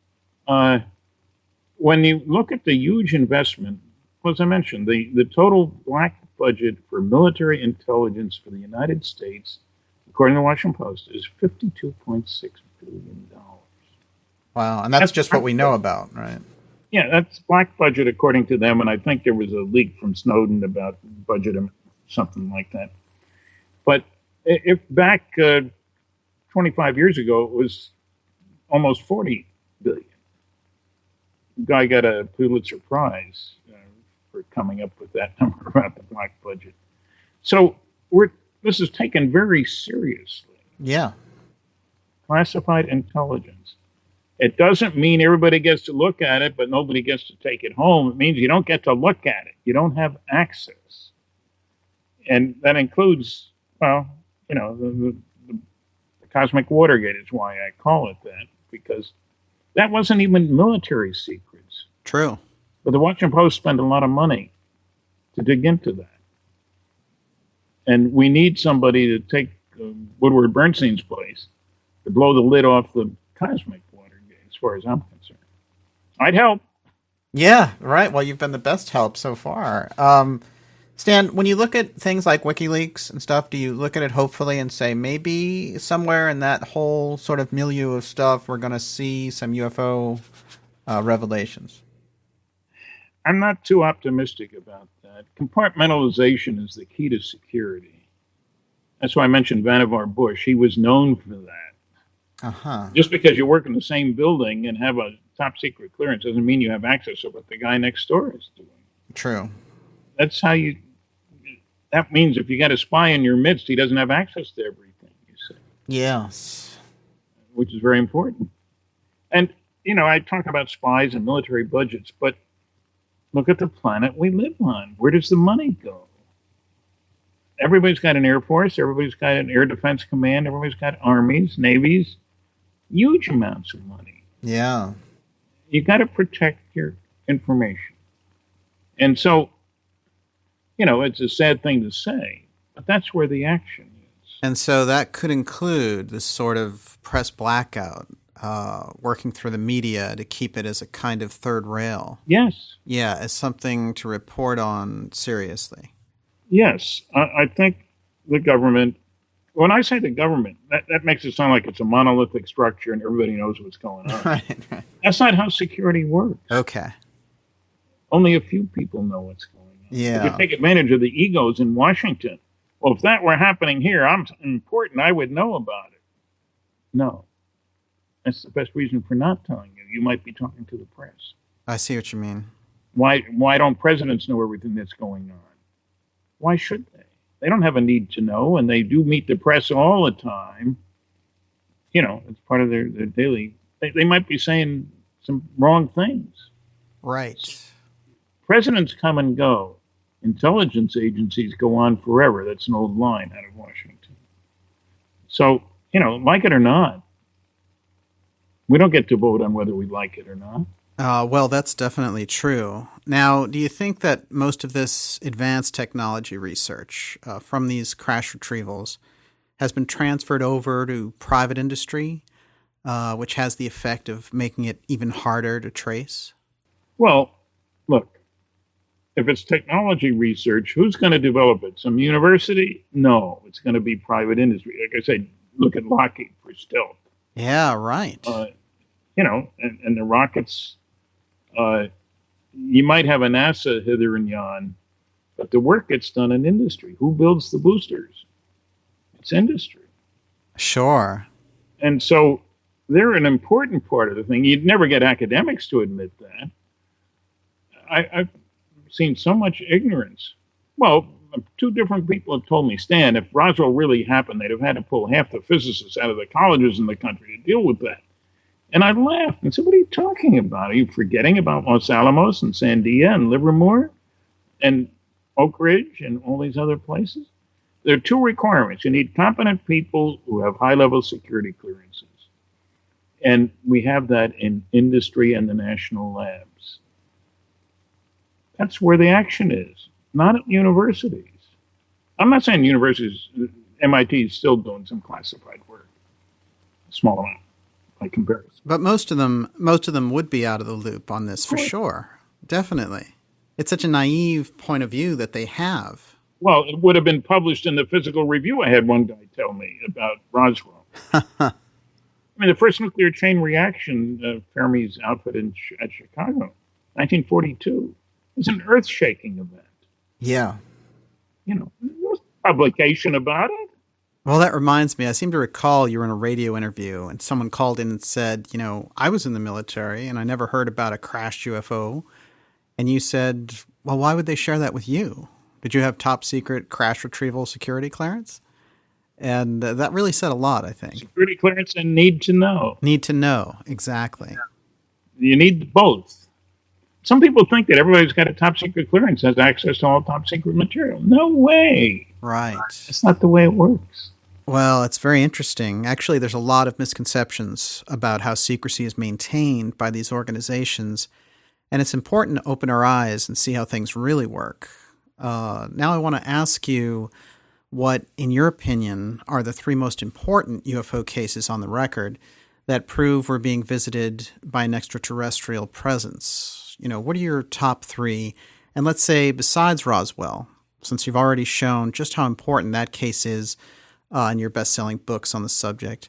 When you look at the huge investment, as I mentioned, the total black budget for military intelligence for the United States, according to the Washington Post, is $52.6 billion. Wow, and that's just what we know about, right? Yeah, that's black budget according to them, and I think there was a leak from Snowden about budget, something like that. But if back 25 years ago, it was almost $40 billion. The guy got a Pulitzer Prize for coming up with that number about the black budget. So this is taken very seriously. Yeah. Classified intelligence. It doesn't mean everybody gets to look at it, but nobody gets to take it home. It means you don't get to look at it. You don't have access. And that includes, the Cosmic Watergate is why I call it that, because that wasn't even military secrets. True. But the Washington Post spent a lot of money to dig into that. And we need somebody to take Woodward Bernstein's place to blow the lid off the Cosmic Watergate, as far as I'm concerned. I'd help. Yeah, right. Well, you've been the best help so far. Stan, when you look at things like WikiLeaks and stuff, do you look at it hopefully and say maybe somewhere in that whole sort of milieu of stuff we're going to see some UFO revelations? I'm not too optimistic about that. Compartmentalization is the key to security. That's why I mentioned Vannevar Bush. He was known for that. Uh-huh. Just because you work in the same building and have a top secret clearance doesn't mean you have access to what the guy next door is doing. True. That's how that means if you got a spy in your midst, he doesn't have access to everything, you see. Yes. Which is very important. And, I talk about spies and military budgets, but look at the planet we live on. Where does the money go? Everybody's got an Air Force. Everybody's got an Air Defense Command. Everybody's got armies, navies, huge amounts of money. Yeah. You got to protect your information. And so, it's a sad thing to say, but that's where the action is. And so that could include this sort of press blackout, working through the media to keep it as a kind of third rail. Yes. Yeah, as something to report on seriously. Yes. I think the government, when I say the government, that makes it sound like it's a monolithic structure and everybody knows what's going on. Right. That's not how security works. Okay. Only a few people know what's going on. Yeah. If you take advantage of the egos in Washington, well, if that were happening here, I'm important, I would know about it. No. That's the best reason for not telling you. You might be talking to the press. I see what you mean. Why don't presidents know everything that's going on? Why should they? They don't have a need to know, and they do meet the press all the time. It's part of their daily... They might be saying some wrong things. Right. Presidents come and go. intelligence agencies go on forever. That's an old line out of Washington. So, like it or not, we don't get to vote on whether we like it or not. Well, that's definitely true. Now, do you think that most of this advanced technology research from these crash retrievals has been transferred over to private industry, which has the effect of making it even harder to trace? Well, look, if it's technology research, who's going to develop it? Some university? No, it's going to be private industry. Like I said, look at Lockheed for stealth. Yeah, right. And the rockets, you might have a NASA hither and yon, but the work gets done in industry. Who builds the boosters? It's industry. Sure. And so they're an important part of the thing. You'd never get academics to admit that. I've seen so much ignorance. Well, two different people have told me, Stan, if Roswell really happened, they'd have had to pull half the physicists out of the colleges in the country to deal with that. And I laughed and said, what are you talking about? Are you forgetting about Los Alamos and Sandia and Livermore and Oak Ridge and all these other places? There are two requirements. You need competent people who have high-level security clearances. And we have that in industry and the national labs. That's where the action is, not at universities. I'm not saying universities, MIT is still doing some classified work, a small amount by comparison. But most of them would be out of the loop on this for sure. Definitely. It's such a naive point of view that they have. Well, it would have been published in the Physical Review. I had one guy tell me about Roswell. I mean, the first nuclear chain reaction, Fermi's output at Chicago, 1942, was an earth-shaking event. Yeah. There was publication about it. Well, that reminds me, I seem to recall you were in a radio interview and someone called in and said, I was in the military and I never heard about a crashed UFO. And you said, well, why would they share that with you? Did you have top secret crash retrieval security clearance? And that really said a lot, I think. Security clearance and need to know. Need to know, exactly. You need both. Some people think that everybody who's got a top secret clearance has access to all top secret material. No way. Right. That's not the way it works. Well, it's very interesting. Actually, there's a lot of misconceptions about how secrecy is maintained by these organizations, and it's important to open our eyes and see how things really work. Now I want to ask you what, in your opinion, are the three most important UFO cases on the record that prove we're being visited by an extraterrestrial presence. What are your top three? And let's say, besides Roswell, since you've already shown just how important that case is in your best-selling books on the subject.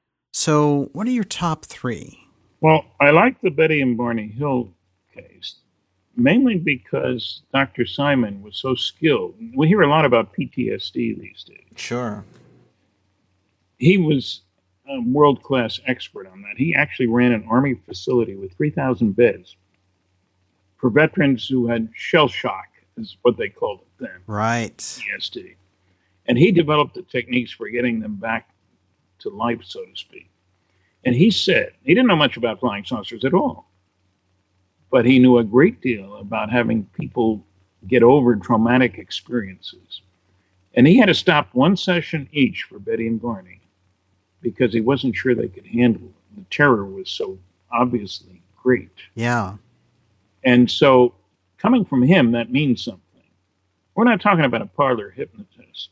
So what are your top three? Well, I like the Betty and Barney Hill case, mainly because Dr. Simon was so skilled. We hear a lot about PTSD these days. Sure. He was a world-class expert on that. He actually ran an Army facility with 3,000 beds for veterans who had shell shock, is what they called it then. Right. PTSD. And he developed the techniques for getting them back to life, so to speak. And he said, he didn't know much about flying saucers at all, but he knew a great deal about having people get over traumatic experiences. And he had to stop one session each for Betty and Barney because he wasn't sure they could handle it. The terror was so obviously great. Yeah. And so coming from him, that means something. We're not talking about a parlor hypnotist.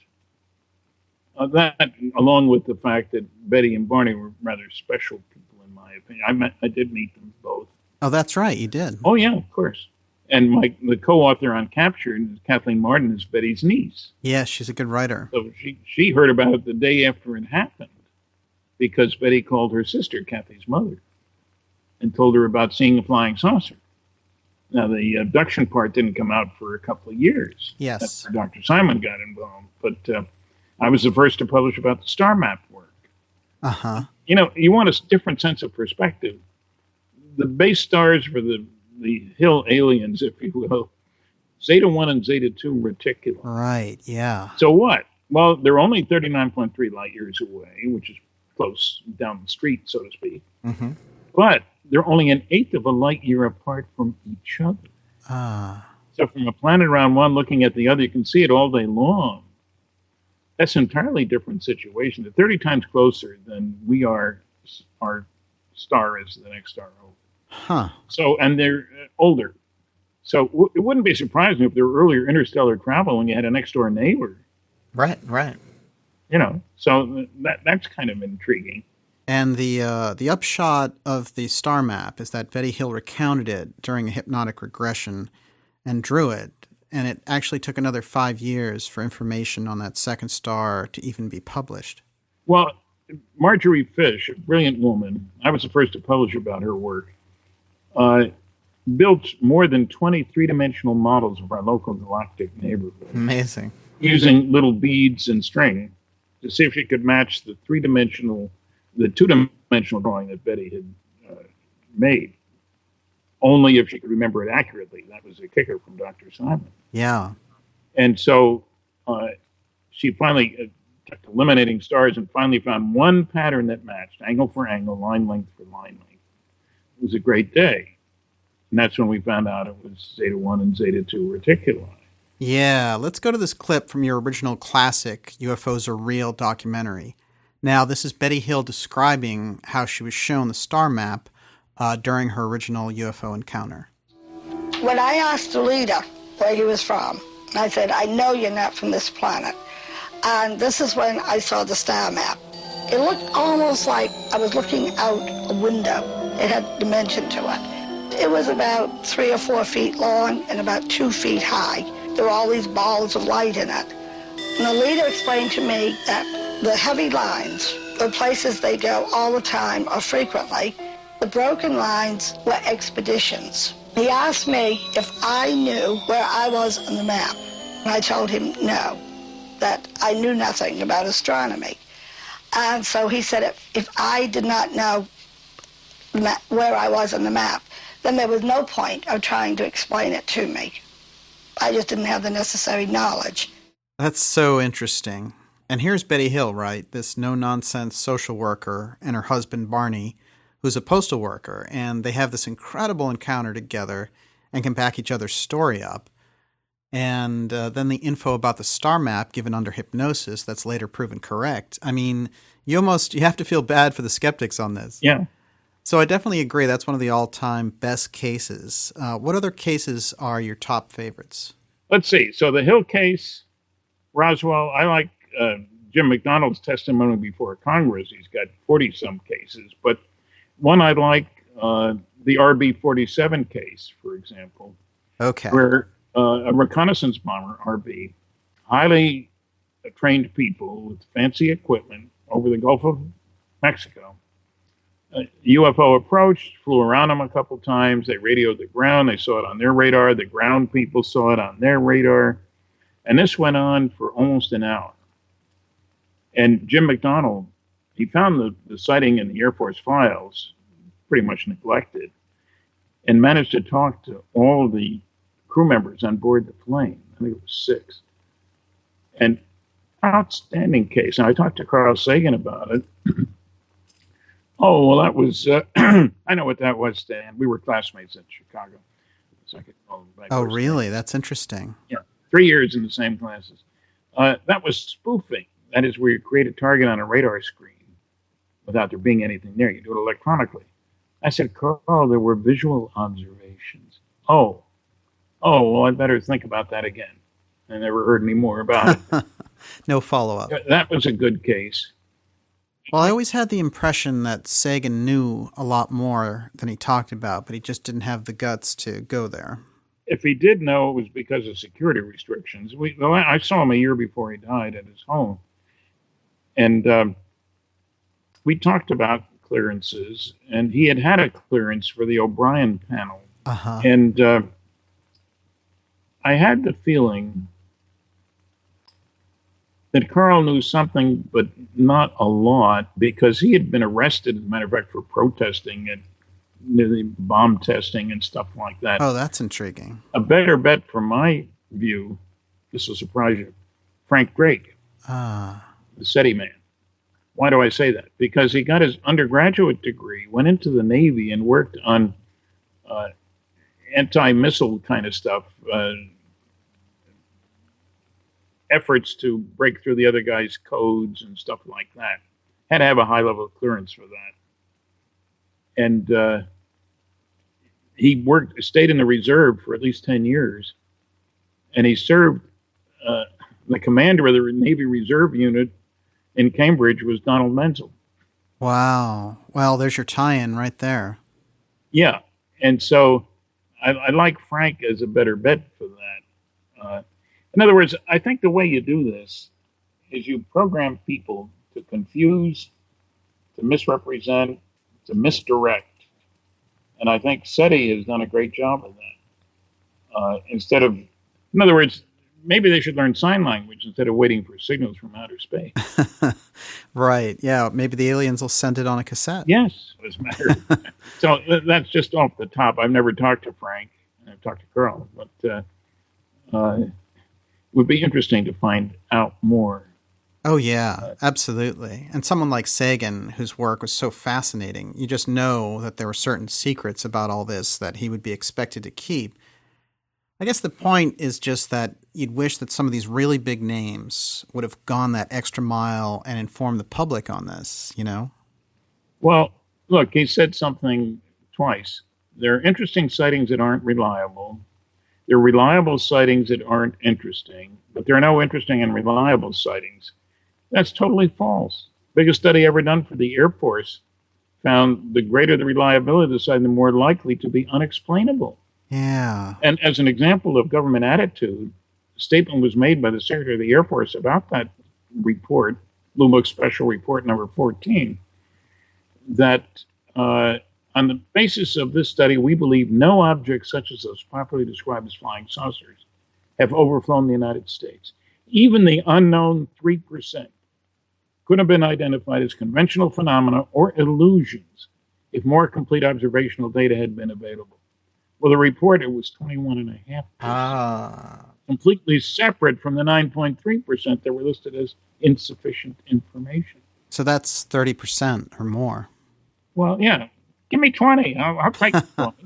That, along with the fact that Betty and Barney were rather special people, in my opinion. I did meet them both. Oh, that's right. You did. Oh, yeah, of course. And the co-author on Capture, Kathleen Martin, is Betty's niece. Yeah, she's a good writer. So she heard about it the day after it happened because Betty called her sister, Kathy's mother, and told her about seeing a flying saucer. Now, the abduction part didn't come out for a couple of years. Yes. That's where Dr. Simon got involved. But I was the first to publish about the star map work. Uh-huh. You want a different sense of perspective. The base stars for the Hill aliens, if you will, Zeta 1 and Zeta 2 reticulum. Right, yeah. So what? Well, they're only 39.3 light years away, which is close down the street, so to speak. Mm-hmm. But they're only an eighth of a light year apart from each other. Ah. So from a planet around one looking at the other, you can see it all day long. That's an entirely different situation. They're 30 times closer than we are. Our star is the next star over. Huh. So, and they're older. So it wouldn't be surprising if there were earlier interstellar travel when you had a next door neighbor. Right. So that's kind of intriguing. And the upshot of the star map is that Betty Hill recounted it during a hypnotic regression and drew it. And it actually took another 5 years for information on that second star to even be published. Well, Marjorie Fish, a brilliant woman, I was the first to publish about her work, built more than 20 three-dimensional models of our local galactic neighborhood. Amazing. Using little beads and string to see if she could match the two-dimensional drawing that Betty had made. Only if she could remember it accurately. That was a kicker from Dr. Simon. Yeah. And so she finally kept eliminating stars and finally found one pattern that matched, angle for angle, line length for line length. It was a great day. And that's when we found out it was Zeta 1 and Zeta 2 reticuli. Yeah, let's go to this clip from your original classic UFOs Are Real documentary. Now, this is Betty Hill describing how she was shown the star map during her original UFO encounter. When I asked the leader where he was from, I said, I know you're not from this planet. And this is when I saw the star map. It looked almost like I was looking out a window. It had dimension to it. It was about 3 or 4 feet long and about 2 feet high. There were all these balls of light in it. And the leader explained to me that the heavy lines were places they go all the time or frequently. The broken lines were expeditions. He asked me if I knew where I was on the map. And I told him no, that I knew nothing about astronomy. And so he said if I did not know where I was on the map, then there was no point of trying to explain it to me. I just didn't have the necessary knowledge. That's so interesting. And here's Betty Hill, right? This no-nonsense social worker and her husband, Barney, who's a postal worker. And they have this incredible encounter together and can back each other's story up. And then the info about the star map given under hypnosis that's later proven correct. I mean, you have to feel bad for the skeptics on this. Yeah. So I definitely agree. That's one of the all-time best cases. What other cases are your top favorites? Let's see. So the Hill case, Roswell, I like Jim McDonald's testimony before Congress. He's got 40-some cases. But one I like, the RB-47 case, for example. Okay. Where a reconnaissance bomber, RB, highly trained people with fancy equipment over the Gulf of Mexico. UFO approached, flew around them a couple times. They radioed the ground. They saw it on their radar. The ground people saw it on their radar. And this went on for almost an hour. And Jim McDonald, he found the sighting in the Air Force files, pretty much neglected, and managed to talk to all the crew members on board the plane. I think it was 6. And outstanding case. And I talked to Carl Sagan about it. Oh, well, that was, I know what that was, Stan. We were classmates at Chicago. So oh, really? That's interesting. Yeah, 3 years in the same classes. That was spoofing. That is where you create a target on a radar screen without there being anything there. You do it electronically. I said, Carl, there were visual observations. Oh, well, I'd better think about that again. I never heard any more about it. No follow-up. That was a good case. Well, I always had the impression that Sagan knew a lot more than he talked about, but he just didn't have the guts to go there. If he did know, it was because of security restrictions. I saw him a year before he died at his home. And we talked about clearances, and he had a clearance for the O'Brien panel. Uh-huh. And I had the feeling that Carl knew something, but not a lot, because he had been arrested, as a matter of fact, for protesting and the bomb testing and stuff like that. Oh, that's intriguing. A better bet, from my view, this will surprise you, Frank Drake, the SETI man. Why do I say that? Because he got his undergraduate degree, went into the Navy, and worked on anti-missile kind of stuff, efforts to break through the other guy's codes and stuff like that. Had to have a high level of clearance for that. And he stayed in the reserve for at least 10 years. And he served, the commander of the Navy Reserve Unit in Cambridge was Donald Menzel. Wow. Well, there's your tie-in right there. Yeah. And so I like Frank as a better bet for that. In other words, I think the way you do this is you program people to confuse, to misrepresent, to misdirect. And I think SETI has done a great job of that. In other words, maybe they should learn sign language instead of waiting for signals from outer space. Right. Yeah. Maybe the aliens will send it on a cassette. Yes, as a matter of So that's just off the top. I've never talked to Frank. I've talked to Carl. But it would be interesting to find out more. Oh, yeah, absolutely. And someone like Sagan, whose work was so fascinating, you just know that there were certain secrets about all this that he would be expected to keep. I guess the point is just that you'd wish that some of these really big names would have gone that extra mile and informed the public on this, you know? Well, look, he said something twice. There are interesting sightings that aren't reliable. There are reliable sightings that aren't interesting, but there are no interesting and reliable sightings. That's totally false. Biggest study ever done for the Air Force found the greater the reliability of the sighting, the more likely to be unexplainable. Yeah. And as an example of government attitude, a statement was made by the Secretary of the Air Force about that report, Blue Book Special Report number 14, that on the basis of this study, we believe no objects such as those properly described as flying saucers have overflown the United States. Even the unknown 3% could have been identified as conventional phenomena or illusions if more complete observational data had been available. Well, the report, it was 21.5%, completely separate from the 9.3% that were listed as insufficient information. So that's 30% or more. Well, yeah. Give me 20. I'll take 20.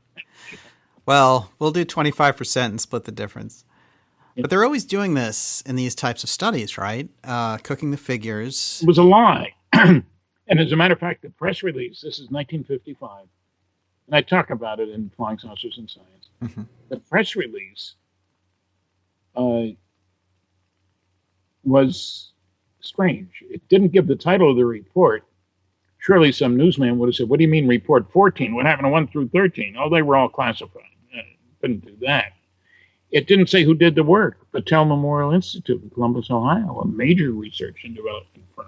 Well, we'll do 25% and split the difference. But they're always doing this in these types of studies, right? Cooking the figures. It was a lie. And as a matter of fact, the press release, this is 1955, and I talk about it in Flying Saucers and Science. Mm-hmm. The press release was strange. It didn't give the title of the report. Surely some newsman would have said, what do you mean report 14? What happened to 1 through 13? Oh, they were all classified. Couldn't do that. It didn't say who did the work. Battelle Memorial Institute in Columbus, Ohio, a major research and development firm.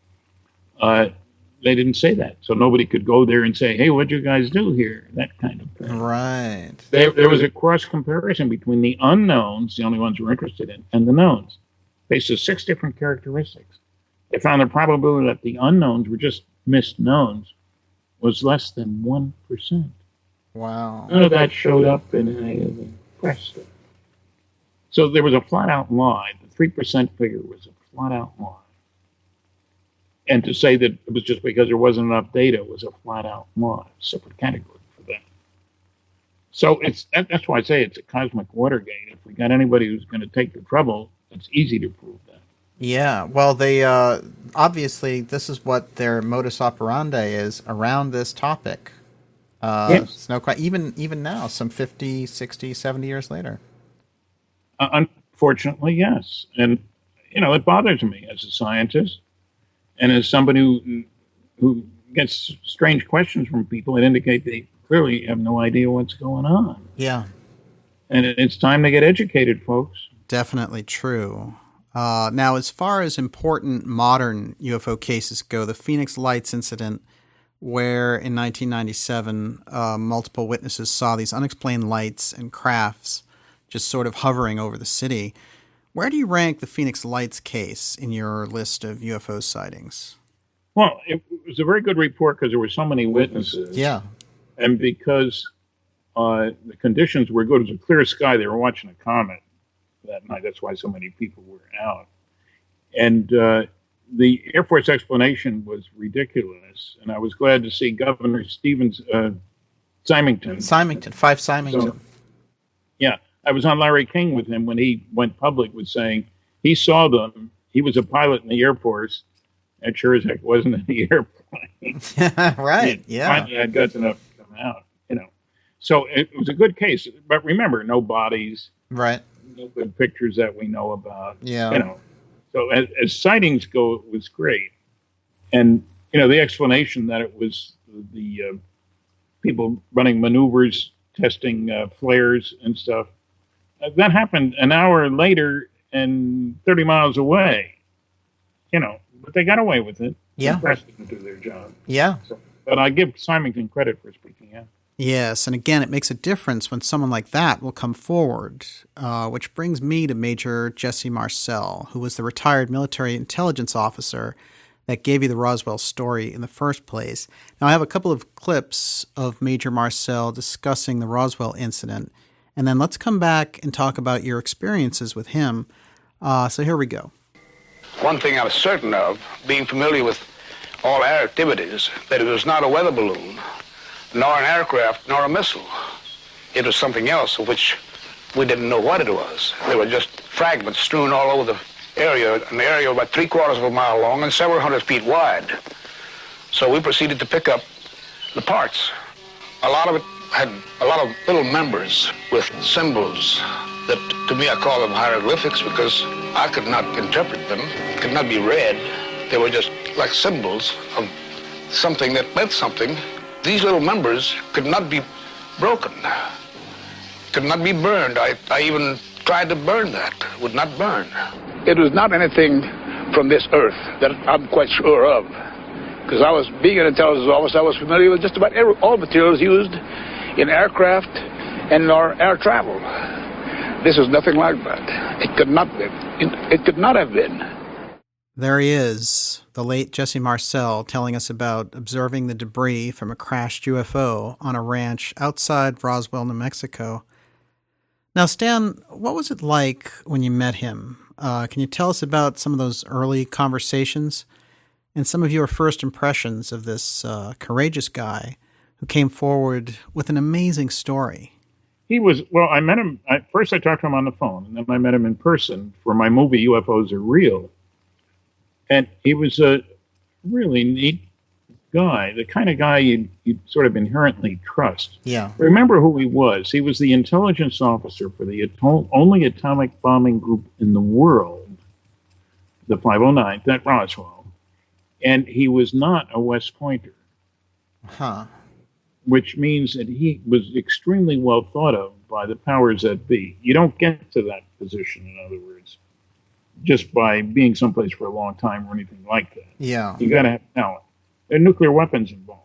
They didn't say that. So nobody could go there and say, hey, what'd you guys do here? That kind of thing. Right. There was a cross comparison between the unknowns, the only ones we're interested in, and the knowns, based on 6 different characteristics. They found the probability that the unknowns were just missed knowns was less than 1%. Wow. None of that showed up in any of the press stuff. So there was a flat-out lie. The 3% figure was a flat-out lie. And to say that it was just because there wasn't enough data was a flat-out lie, separate category for that. So that's why I say it's a cosmic Watergate. If we got anybody who's going to take the trouble, it's easy to prove that. Yeah, well, they obviously this is what their modus operandi is around this topic. Yes. No, even now, some 50, 60, 70 years later. Unfortunately, yes. And, it bothers me as a scientist and as somebody who gets strange questions from people that indicate they clearly have no idea what's going on. Yeah. And it's time to get educated, folks. Definitely true. Now, as far as important modern UFO cases go, the Phoenix Lights incident, where in 1997, multiple witnesses saw these unexplained lights and crafts just sort of hovering over the city. Where do you rank the Phoenix Lights case in your list of UFO sightings? Well, it was a very good report because there were so many witnesses. Yeah. And because the conditions were good. It was a clear sky. They were watching a comet that night. That's why so many people were out. And the Air Force explanation was ridiculous. And I was glad to see Governor Stevens Symington. 5 Symington. So, yeah, I was on Larry King with him when he went public with saying he saw them. He was a pilot in the Air Force, and sure as heck wasn't in the airplane. Right, yeah. Finally had guts enough to come out, So it was a good case. But remember, no bodies. Right. No good pictures that we know about. Yeah. So as sightings go, it was great. And, the explanation that it was the people running maneuvers, testing flares and stuff, that happened an hour later and 30 miles away. But they got away with it. Yeah. The press didn't do their job. Yeah. But I give Symington credit for speaking out. Yes, and again, it makes a difference when someone like that will come forward, which brings me to Major Jesse Marcel, who was the retired military intelligence officer that gave you the Roswell story in the first place. Now, I have a couple of clips of Major Marcel discussing the Roswell incident, and then let's come back and talk about your experiences with him. So here we go. One thing I was certain of, being familiar with all air activities, that it was not a weather balloon, nor an aircraft, nor a missile. It was something else of which we didn't know what it was. There were just fragments strewn all over the area, an area about 3/4 of a mile long and several hundred feet wide. So we proceeded to pick up the parts. A lot of it had a lot of little members with symbols that, to me, I call them hieroglyphics because I could not interpret them, could not be read. They were just like symbols of something that meant something. These little members could not be broken, could not be burned. I even tried to burn that, would not burn. It was not anything from this earth that I'm quite sure of, because being an intelligence officer, I was familiar with just about all materials used in aircraft and our air travel. This is nothing like that. It could not be. It could not have been. There he is, the late Jesse Marcel, telling us about observing the debris from a crashed UFO on a ranch outside Roswell, New Mexico. Now, Stan, what was it like when you met him? Can you tell us about some of those early conversations and some of your first impressions of this courageous guy who came forward with an amazing story? I met him, first I talked to him on the phone, and then I met him in person for my movie, UFOs Are Real. And he was a really neat guy, the kind of guy you'd sort of inherently trust. Yeah. Remember who he was. He was the intelligence officer for the only atomic bombing group in the world, the 509th at Roswell. And he was not a West Pointer. Huh. Which means that he was extremely well thought of by the powers that be. You don't get to that position, in other words, just by being someplace for a long time or anything like that. Yeah. You got to have talent. There are nuclear weapons involved.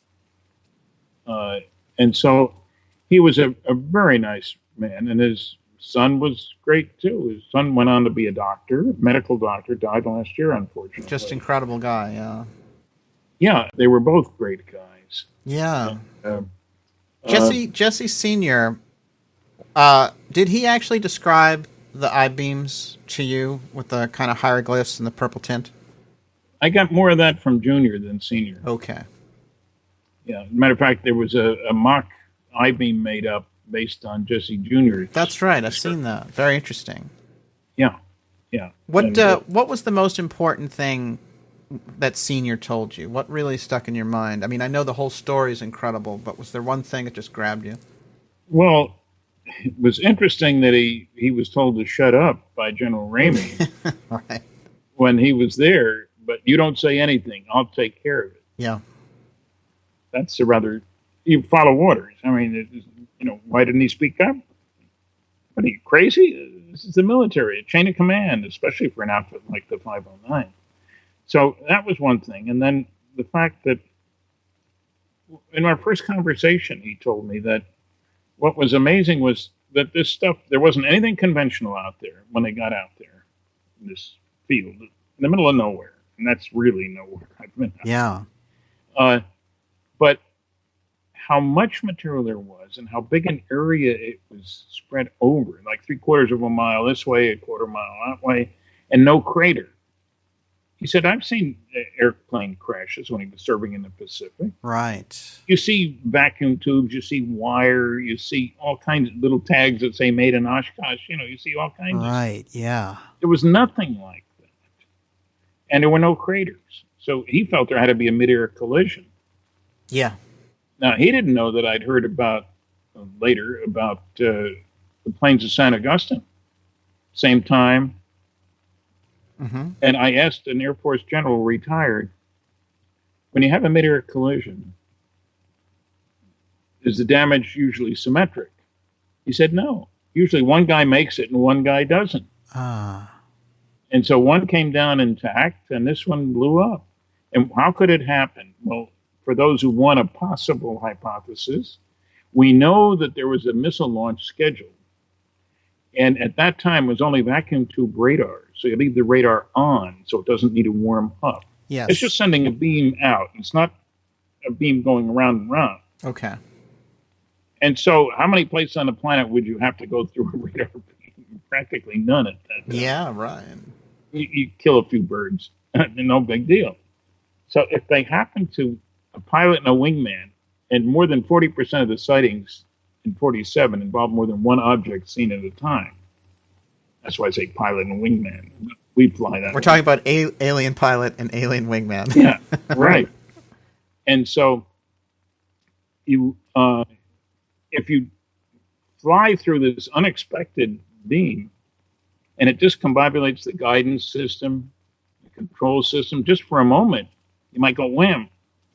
And so he was a very nice man, and his son was great, too. His son went on to be a doctor, medical doctor, died last year, unfortunately. Just incredible guy, yeah. Yeah, they were both great guys. Yeah. Jesse Sr., did he actually describe the I-beams to you with the kind of hieroglyphs and the purple tint? I got more of that from Junior than Senior. Okay. Yeah. Matter of fact, there was a mock I-beam made up based on Jesse Jr. That's right. I've seen that. Very interesting. Yeah. Yeah. What was the most important thing that Senior told you? What really stuck in your mind? I mean, I know the whole story is incredible, but was there one thing that just grabbed you? Well, it was interesting that he was told to shut up by General Ramey right. when he was there, but you don't say anything. I'll take care of it. Yeah. That's you follow orders. I mean, why didn't he speak up? What are you, crazy? This is the military, a chain of command, especially for an outfit like the 509. So that was one thing. And then the fact that in our first conversation, he told me that what was amazing was that this stuff, there wasn't anything conventional out there when they got out there in this field, in the middle of nowhere. And that's really nowhere I've been out. Yeah. But how much material there was and how big an area it was spread over, like 3/4 of a mile this way, 1/4 mile that way, and no crater. He said, I've seen airplane crashes when he was serving in the Pacific. Right. You see vacuum tubes, you see wire, you see all kinds of little tags that say made in Oshkosh. You see all kinds of stuff. Right, yeah. There was nothing like that. And there were no craters. So he felt there had to be a mid-air collision. Yeah. Now, he didn't know that I'd heard later about the plains of San Augustine. Same time. Mm-hmm. And I asked an Air Force general retired, when you have a mid-air collision, is the damage usually symmetric? He said, no. Usually one guy makes it and one guy doesn't. And so one came down intact and this one blew up. And how could it happen? Well, for those who want a possible hypothesis, we know that there was a missile launch scheduled. And at that time, it was only vacuum tube radar. So you leave the radar on so it doesn't need to warm up. Yes. It's just sending a beam out. It's not a beam going around and around. Okay. And so how many places on the planet would you have to go through a radar beam? Practically none at that time. Yeah, right. You kill a few birds. No big deal. So if they happen to, a pilot and a wingman, and more than 40% of the sightings in 47 involve more than one object seen at a time. That's why I say pilot and wingman. We'd fly that. We're talking about alien pilot and alien wingman. Yeah, right. And so you, if you fly through this unexpected beam, and it discombobulates the guidance system, the control system, just for a moment, you might go wham.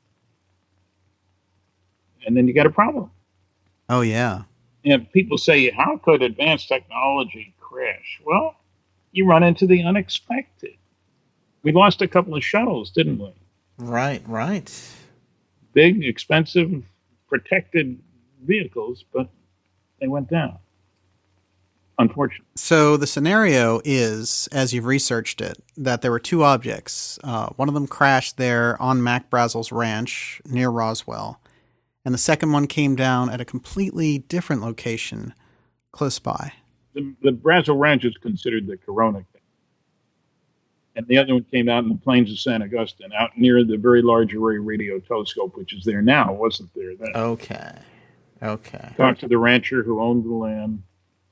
And then you got a problem. Oh, yeah. And people say, how could advanced technology crash? Well, you run into the unexpected. We lost a couple of shuttles, didn't we? Right. Big, expensive, protected vehicles, but they went down. Unfortunately. So the scenario is, as you've researched it, that there were two objects. One of them crashed there on Mac Brazel's ranch near Roswell, and the second one came down at a completely different location close by. The Brazel Ranch is considered the Corona thing. And the other one came out in the plains of San Augustine, out near the very large array radio telescope, which is there now. It wasn't there then. Okay. Talked to the rancher who owned the land,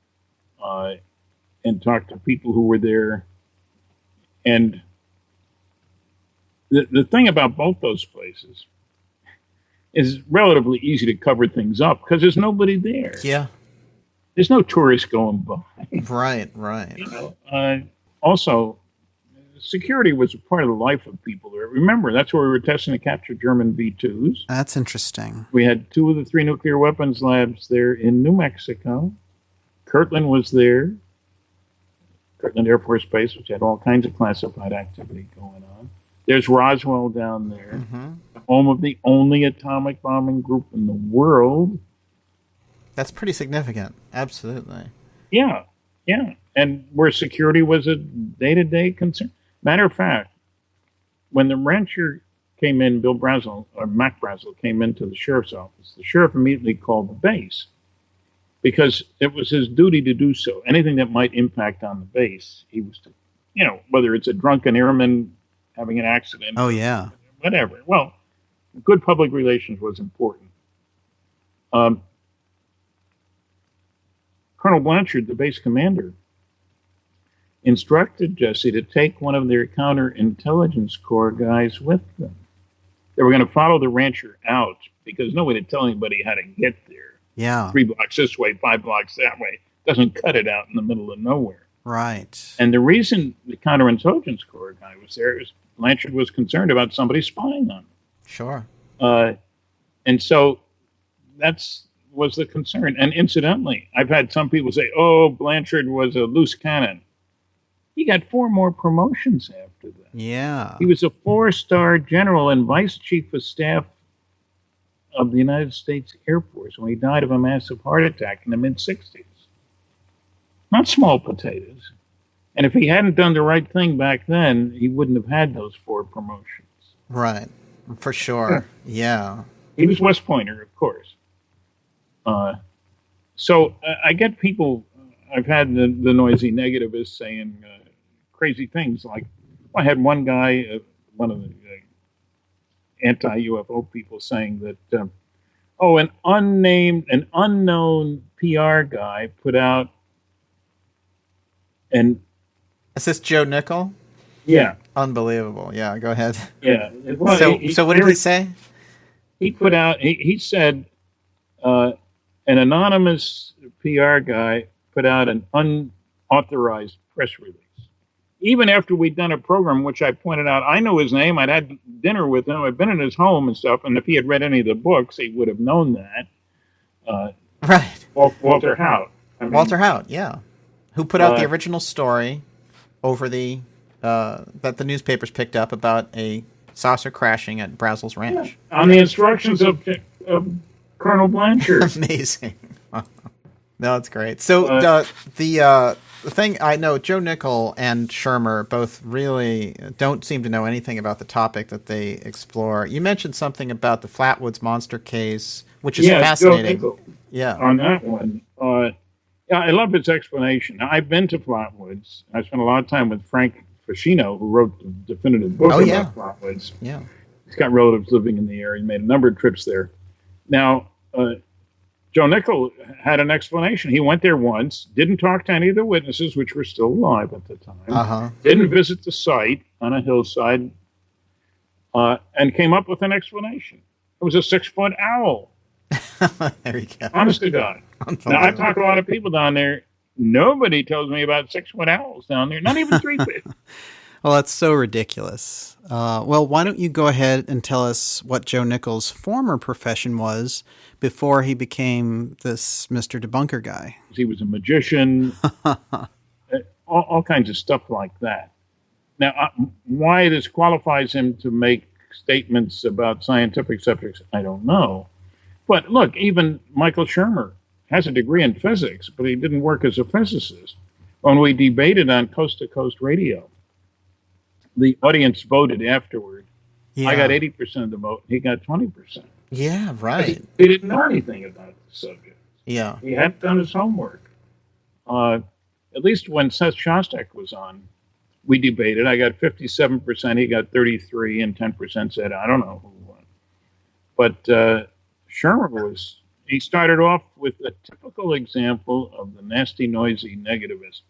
and talked to people who were there. And the thing about both those places is relatively easy to cover things up because there's nobody there. Yeah. There's no tourists going by. Right. Also, security was a part of the life of people there. Remember, that's where we were testing to capture German V-2s. That's interesting. We had 2 of the 3 nuclear weapons labs there in New Mexico. Kirtland was there. Kirtland Air Force Base, which had all kinds of classified activity going on. There's Roswell down there, home of the only atomic bombing group in the world. That's pretty significant. Absolutely. Yeah. And where security was a day-to-day concern. Matter of fact, when the rancher came in, Bill Brazel, or Mac Brazel, came into the sheriff's office, the sheriff immediately called the base because it was his duty to do so. Anything that might impact on the base, he was to, whether it's a drunken airman having an accident. Oh, yeah. Whatever. Well, good public relations was important. Colonel Blanchard, the base commander, instructed Jesse to take one of their counterintelligence corps guys with them. They were going to follow the rancher out because no way to tell anybody how to get there. Yeah. 3 blocks this way, 5 blocks that way. Doesn't cut it out in the middle of nowhere. Right. And the reason the counterintelligence corps guy was there is Blanchard was concerned about somebody spying on him. Sure. And so was the concern. And incidentally, I've had some people say, oh, Blanchard was a loose cannon. He got 4 more promotions after that. Yeah. He was a 4-star general and vice chief of staff of the United States Air Force when he died of a massive heart attack in the mid-60s. Not small potatoes. And if he hadn't done the right thing back then, he wouldn't have had those 4 promotions. Right. For sure. Yeah. He was West Pointer, of course. So I get people, I've had the noisy negativists saying crazy things like, I had one guy, one of the anti-UFO people, saying that, an unknown PR guy put out an... Is this Joe Nickell? Yeah. Unbelievable. Yeah, go ahead. Yeah. Well, so what did he say? He put out, he said, an anonymous PR guy put out an unauthorized press release. Even after we'd done a program, which I pointed out, I know his name, I'd had dinner with him, I'd been in his home and stuff, and if he had read any of the books, he would have known that. Right. Walter Haut. Walter Haut, yeah. Who put out the original story over the, that the newspapers picked up about a saucer crashing at Brazel's Ranch. Yeah. On the instructions of Colonel Blanchard. Amazing. No, it's great. So the thing I know, Joe Nickell and Shermer both really don't seem to know anything about the topic that they explore. You mentioned something about the Flatwoods monster case, which is fascinating. Joe Nickell, yeah, on that one. I love his explanation. Now, I've been to Flatwoods. I spent a lot of time with Frank Fascino, who wrote the definitive book about Flatwoods. Yeah, he's got relatives living in the area. He made a number of trips there. Now, Joe Nickell had an explanation. He went there once, didn't talk to any of the witnesses, which were still alive at the time, didn't visit the site on a hillside, and came up with an explanation. It was a 6-foot owl. There you go. Honest to God. Now, I've talked to a lot of people down there. Nobody tells me about 6-foot owls down there, not even 3 feet. Well, that's so ridiculous. Well, why don't you go ahead and tell us what Joe Nickell's former profession was before he became this Mr. Debunker guy? He was a magician, all kinds of stuff like that. Now, why this qualifies him to make statements about scientific subjects, I don't know. But look, even Michael Shermer has a degree in physics, but he didn't work as a physicist. When we debated on Coast to Coast Radio, the audience voted afterward. Yeah. I got 80% of the vote. He got 20%. Yeah, right. He didn't know anything about the subject. Yeah. He hadn't done his homework. At least when Seth Shostak was on, we debated. I got 57%. He got 33%, and 10% said, I don't know who won. But Shermer he started off with a typical example of the nasty, noisy negativist.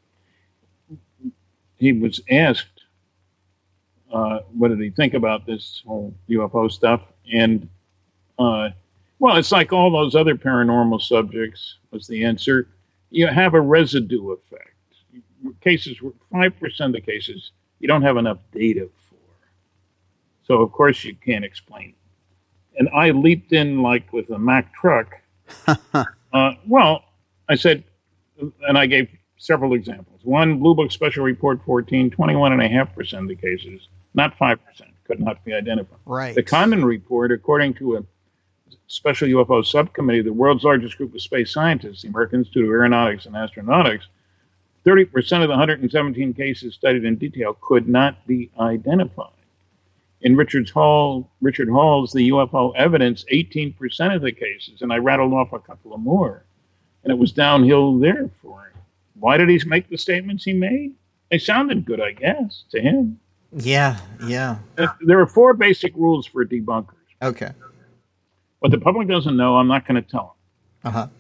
He was asked, what did he think about this whole UFO stuff? And, well, it's like all those other paranormal subjects, was the answer. You have a residue effect. Cases, 5% of the cases, you don't have enough data for. So, of course, you can't explain it. And I leaped in like with a Mack truck. Well, I said, and I gave several examples. One, Blue Book Special Report 14, 21.5% of the cases, not 5%, could not be identified. Right. The Condon Report, according to a special UFO subcommittee, the world's largest group of space scientists, the American Institute of Aeronautics and Astronautics, 30% of the 117 cases studied in detail could not be identified. In Richard Hall's The UFO Evidence, 18% of the cases, and I rattled off a couple of more, and it was downhill there for him. Why did he make the statements he made? They sounded good, I guess, to him. Yeah. There are 4 basic rules for debunkers. Okay. What the public doesn't know, I'm not going to tell them.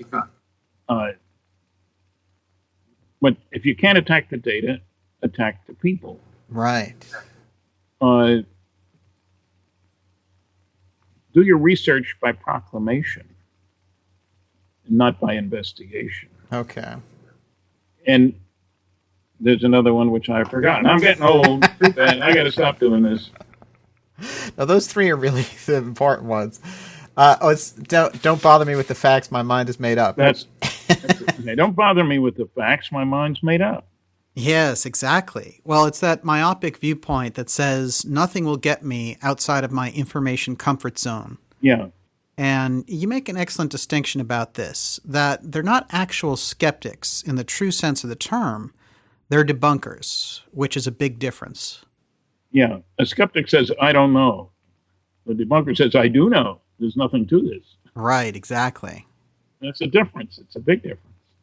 But if you can't attack the data, attack the people. Right. Do your research by proclamation, not by investigation. Okay. And there's another one which I've forgotten. I'm getting old. Too bad. I got to stop doing this. No, those 3 are really the important ones. Don't bother me with the facts. My mind is made up. That's okay. Don't bother me with the facts. My mind's made up. Yes, exactly. Well, it's that myopic viewpoint that says nothing will get me outside of my information comfort zone. Yeah. And you make an excellent distinction about this, that they're not actual skeptics in the true sense of the term. They're debunkers, which is a big difference. Yeah. A skeptic says, I don't know. The debunker says, I do know. There's nothing to this. Right, exactly. That's a difference. It's a big difference.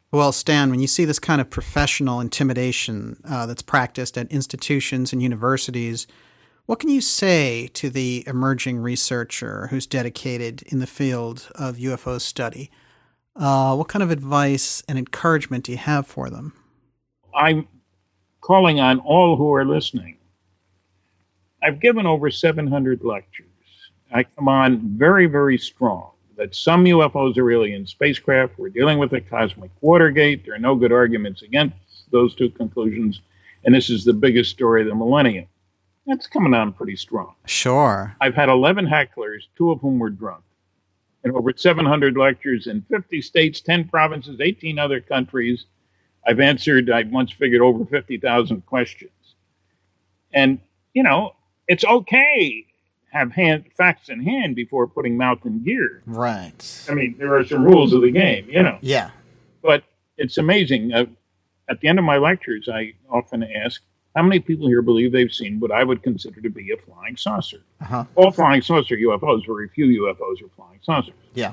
Well, Stan, when you see this kind of professional intimidation that's practiced at institutions and universities, what can you say to the emerging researcher who's dedicated in the field of UFO study? What kind of advice and encouragement do you have for them? I'm calling on all who are listening. I've given over 700 lectures. I come on very, very strong that some UFOs are alien spacecraft. We're dealing with a cosmic Watergate. There are no good arguments against those two conclusions. And this is the biggest story of the millennium. That's coming on pretty strong. Sure. I've had 11 hecklers, 2 of whom were drunk. And over 700 lectures in 50 states, 10 provinces, 18 other countries. I've answered, I once figured, over 50,000 questions. And, you know, it's okay have facts in hand before putting mouth in gear. Right. I mean, there are some rules of the game, you know. Yeah. But it's amazing. At the end of my lectures, I often ask, how many people here believe they've seen what I would consider to be a flying saucer? Uh-huh. All flying saucer UFOs, very few UFOs are flying saucers. Yeah.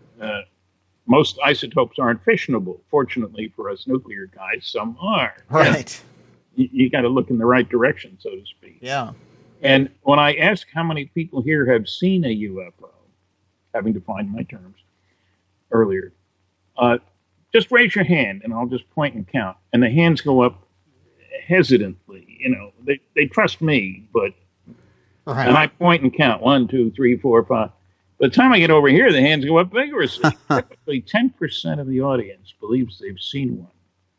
Most isotopes aren't fissionable. Fortunately for us nuclear guys, some are. Right. You got to look in the right direction, so to speak. Yeah. And when I ask how many people here have seen a UFO, having defined my terms earlier, just raise your hand and I'll just point and count. And the hands go up hesitantly. You know, they trust me, but right. And I point and count 1, 2, 3, 4, 5. By the time I get over here, the hands go up vigorously. Typically, 10% of the audience believes they've seen one.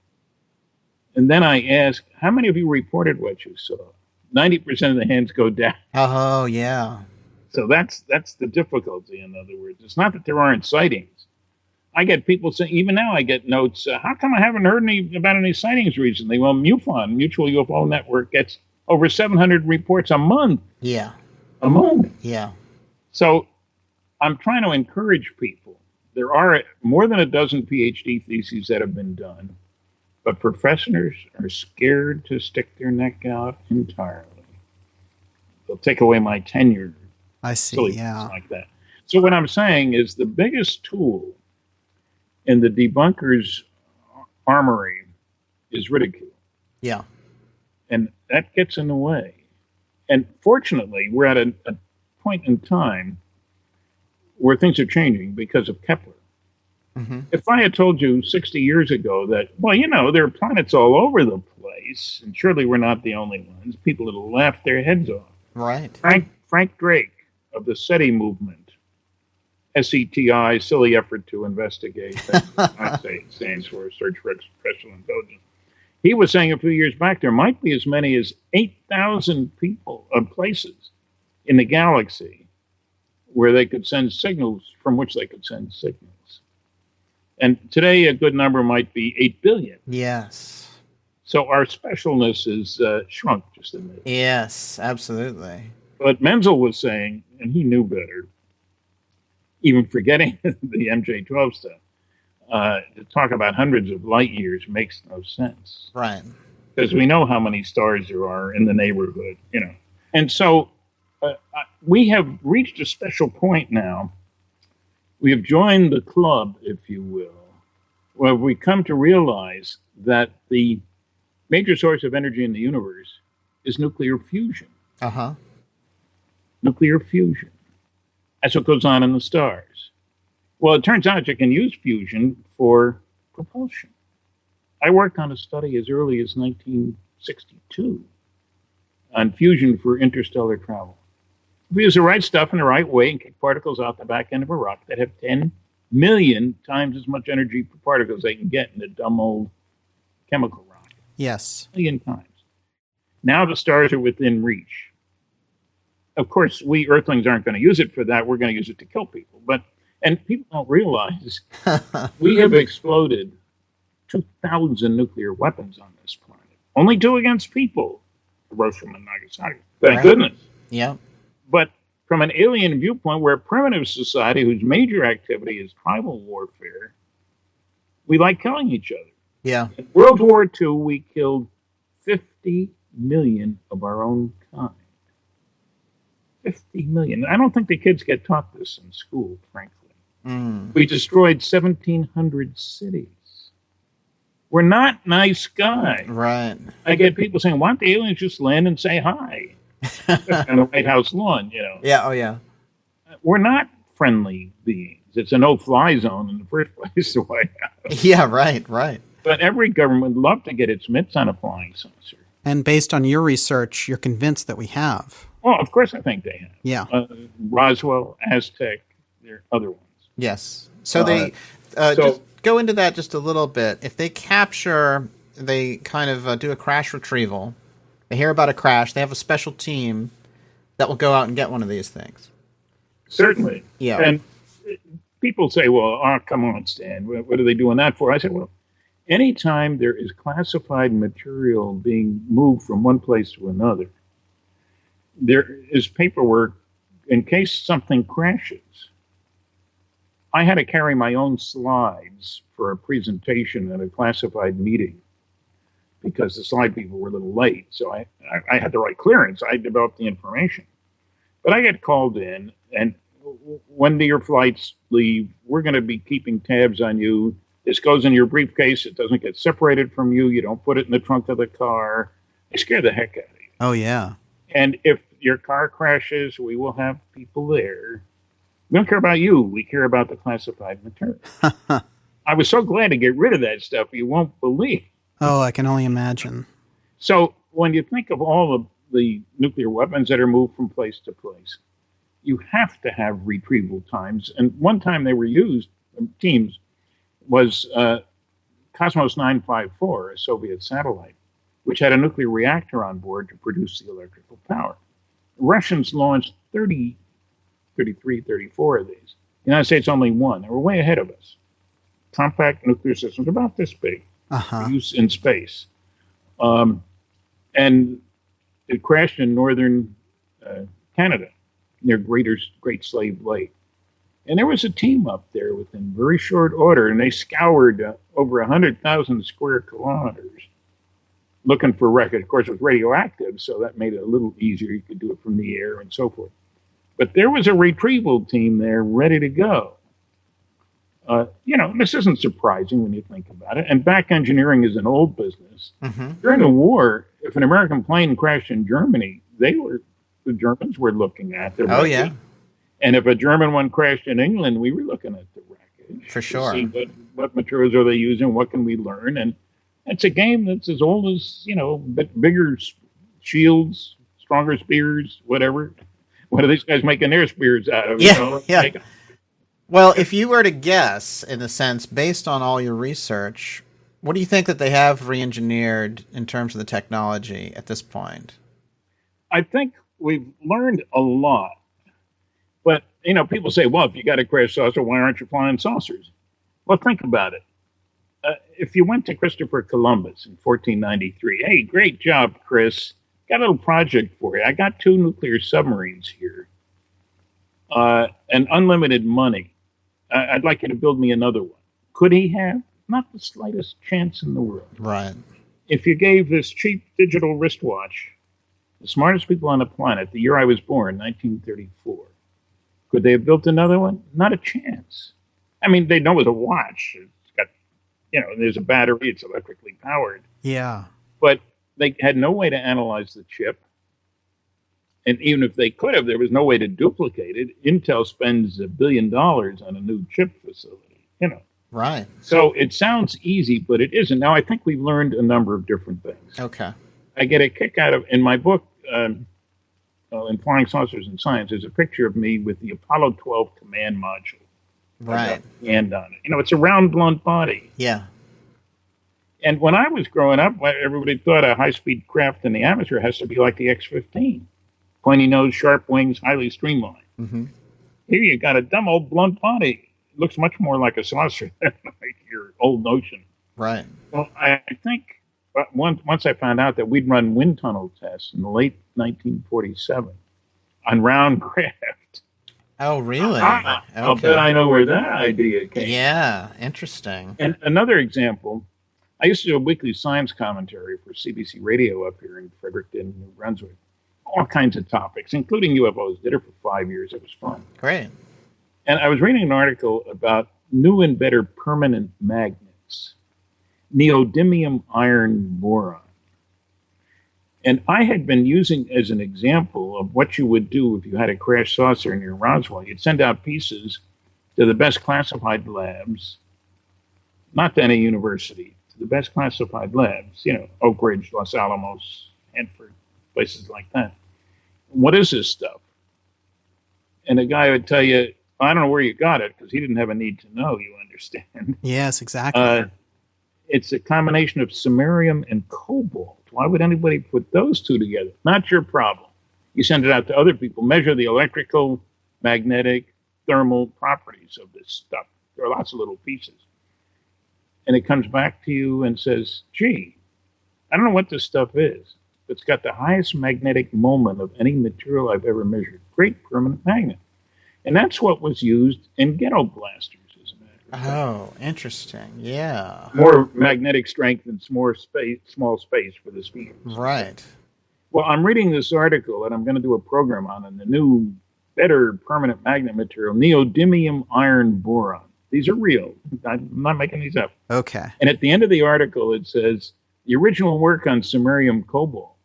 And then I ask, how many of you reported what you saw? 90% of the hands go down. Oh, yeah. So that's the difficulty, in other words. It's not that there aren't sightings. I get people saying, even now I get notes, how come I haven't heard about any sightings recently? Well, MUFON, Mutual UFO Network, gets over 700 reports a month. Yeah. A month. Yeah. So I'm trying to encourage people. There are more than a dozen PhD theses that have been done, but professors are scared to stick their neck out entirely. They'll take away my tenure. I see, Silly yeah. things like that. So what I'm saying is the biggest tool in the debunker's armory is ridicule. Yeah. And that gets in the way. And fortunately, we're at a point in time where things are changing because of Kepler. Mm-hmm. If I had told you 60 years ago that, well, you know, there are planets all over the place, and surely we're not the only ones, people would have laughed their heads off. Right. Frank Drake of the SETI movement, SETI, silly effort to investigate, I say it stands for Search for Extraterrestrial Intelligence. He was saying a few years back there might be as many as 8,000 people of places in the galaxy where they could send signals, from which they could send signals. And today, a good number might be 8 billion. Yes. So our specialness is shrunk just a bit. Yes, absolutely. But Menzel was saying, and he knew better, even forgetting the MJ-12 stuff, to talk about hundreds of light years makes no sense. Right. Because we know how many stars there are in the neighborhood, you know. And so we have reached a special point now. We have joined the club, if you will, where we come to realize that the major source of energy in the universe is nuclear fusion. Uh-huh. Nuclear fusion. That's what goes on in the stars. Well, it turns out you can use fusion for propulsion. I worked on a study as early as 1962 on fusion for interstellar travel. We use the right stuff in the right way and kick particles out the back end of a rock that have 10 million times as much energy per particle as they can get in a dumb old chemical rocket. Yes. A million times. Now the stars are within reach. Of course, we Earthlings aren't going to use it for that. We're going to use it to kill people. And people don't realize we have exploded 2,000 nuclear weapons on this planet. Only 2 against people. Hiroshima and Nagasaki. Thank goodness. Yeah. But from an alien viewpoint, we're a primitive society whose major activity is tribal warfare. We like killing each other. Yeah. In World War II, we killed 50 million of our own kind. 50 million. I don't think the kids get taught this in school, frankly. Mm. We destroyed 1,700 cities. were not nice guys. Right. I get people saying, why don't the aliens just land and say hi on the White House lawn, Yeah, oh yeah. We're not friendly beings. It's a no-fly zone in the first place, the White House. Yeah, right. But every government would love to get its mitts on a flying saucer. And based on your research, you're convinced that we have. Well, of course I think they have. Yeah. Roswell, Aztec, there are other ones. Yes. So they just go into that just a little bit. If they capture, they kind of do a crash retrieval. They hear about a crash. They have a special team that will go out and get one of these things. Certainly. Yeah. And people say, well, come on, Stan. What are they doing that for? I said, well, anytime there is classified material being moved from one place to another, there is paperwork in case something crashes. I had to carry my own slides for a presentation at a classified meeting because the slide people were a little late. So I had the right clearance. I developed the information. But I get called in, and when do your flights leave? We're going to be keeping tabs on you. This goes in your briefcase. It doesn't get separated from you. You don't put it in the trunk of the car. They scare the heck out of you. Oh, yeah. And if your car crashes, we will have people there. We don't care about you. We care about the classified material. I was so glad to get rid of that stuff. You won't believe. Oh, I can only imagine. So when you think of all of the nuclear weapons that are moved from place to place, you have to have retrieval times. And one time they were used, teams, was Cosmos 954, a Soviet satellite, which had a nuclear reactor on board to produce the electrical power. The Russians launched 33, 34 of these. The United States only one. They were way ahead of us. Compact nuclear systems about this big, for use in space. And it crashed in northern Canada, near Great Slave Lake. And there was a team up there within very short order, and they scoured over 100,000 square kilometers looking for wreckage. Of course, it was radioactive, so that made it a little easier. You could do it from the air and so forth. But there was a retrieval team there ready to go. This isn't surprising when you think about it. And back engineering is an old business. Mm-hmm. During the war, if an American plane crashed in Germany, the Germans were looking at the wreckage. Oh, yeah. And if a German one crashed in England, we were looking at the wreckage. For sure. To see what materials are they using, what can we learn. And it's a game that's as old as, bigger shields, stronger spears, whatever. What are these guys making their spears out of? Yeah. Well, if you were to guess, in a sense, based on all your research, what do you think that they have re-engineered in terms of the technology at this point? I think we've learned a lot. But, people say, well, if you got a crash saucer, why aren't you flying saucers? Well, think about it. If you went to Christopher Columbus in 1493, hey, great job, Chris. Got a little project for you. I got 2 nuclear submarines here and unlimited money. I'd like you to build me another one. Could he have? Not the slightest chance in the world. Right. If you gave this cheap digital wristwatch, the smartest people on the planet, the year I was born, 1934, could they have built another one? Not a chance. I mean, they know it was a watch. It's got, there's a battery. It's electrically powered. Yeah. But they had no way to analyze the chip. And even if they could have, there was no way to duplicate it. Intel spends $1 billion on a new chip facility, Right. So it sounds easy, but it isn't. Now, I think we've learned a number of different things. Okay. I get a kick out of, in my book, in Flying Saucers and Science, there's a picture of me with the Apollo 12 command module. Right. And on it. It's a round, blunt body. Yeah. And when I was growing up, everybody thought a high-speed craft in the atmosphere has to be like the X-15. Pointy nose, sharp wings, highly streamlined. Mm-hmm. Here you got a dumb old blunt body. It looks much more like a saucer than like your old notion. Right. Well, I think once I found out that we'd run wind tunnel tests in the late 1947 on round craft. Oh, really? I'll bet I know where that idea came. Yeah, interesting. And another example, I used to do a weekly science commentary for CBC Radio up here in Fredericton, New Brunswick. All kinds of topics, including UFOs. Did it for 5 years. It was fun. Great. And I was reading an article about new and better permanent magnets. neodymium iron boron. And I had been using as an example of what you would do if you had a crash saucer near Roswell. You'd send out pieces to the best classified labs, not to any university, to the best classified labs, Oak Ridge, Los Alamos, Hanford, places like that. What is this stuff? And the guy would tell you, I don't know where you got it, because he didn't have a need to know, you understand. Yes, exactly. It's a combination of samarium and cobalt. Why would anybody put those two together? Not your problem. You send it out to other people, measure the electrical, magnetic, thermal properties of this stuff. There are lots of little pieces. And it comes back to you and says, gee, I don't know what this stuff is, but it's got the highest magnetic moment of any material I've ever measured. Great permanent magnet. And that's what was used in ghetto blasters. Oh, interesting. Yeah. More magnetic strength and small space for the speakers. Right. Well, I'm reading this article, and I'm going to do a program on the new, better permanent magnet material, neodymium iron boron. These are real. I'm not making these up. Okay. And at the end of the article, it says, the original work on samarium cobalt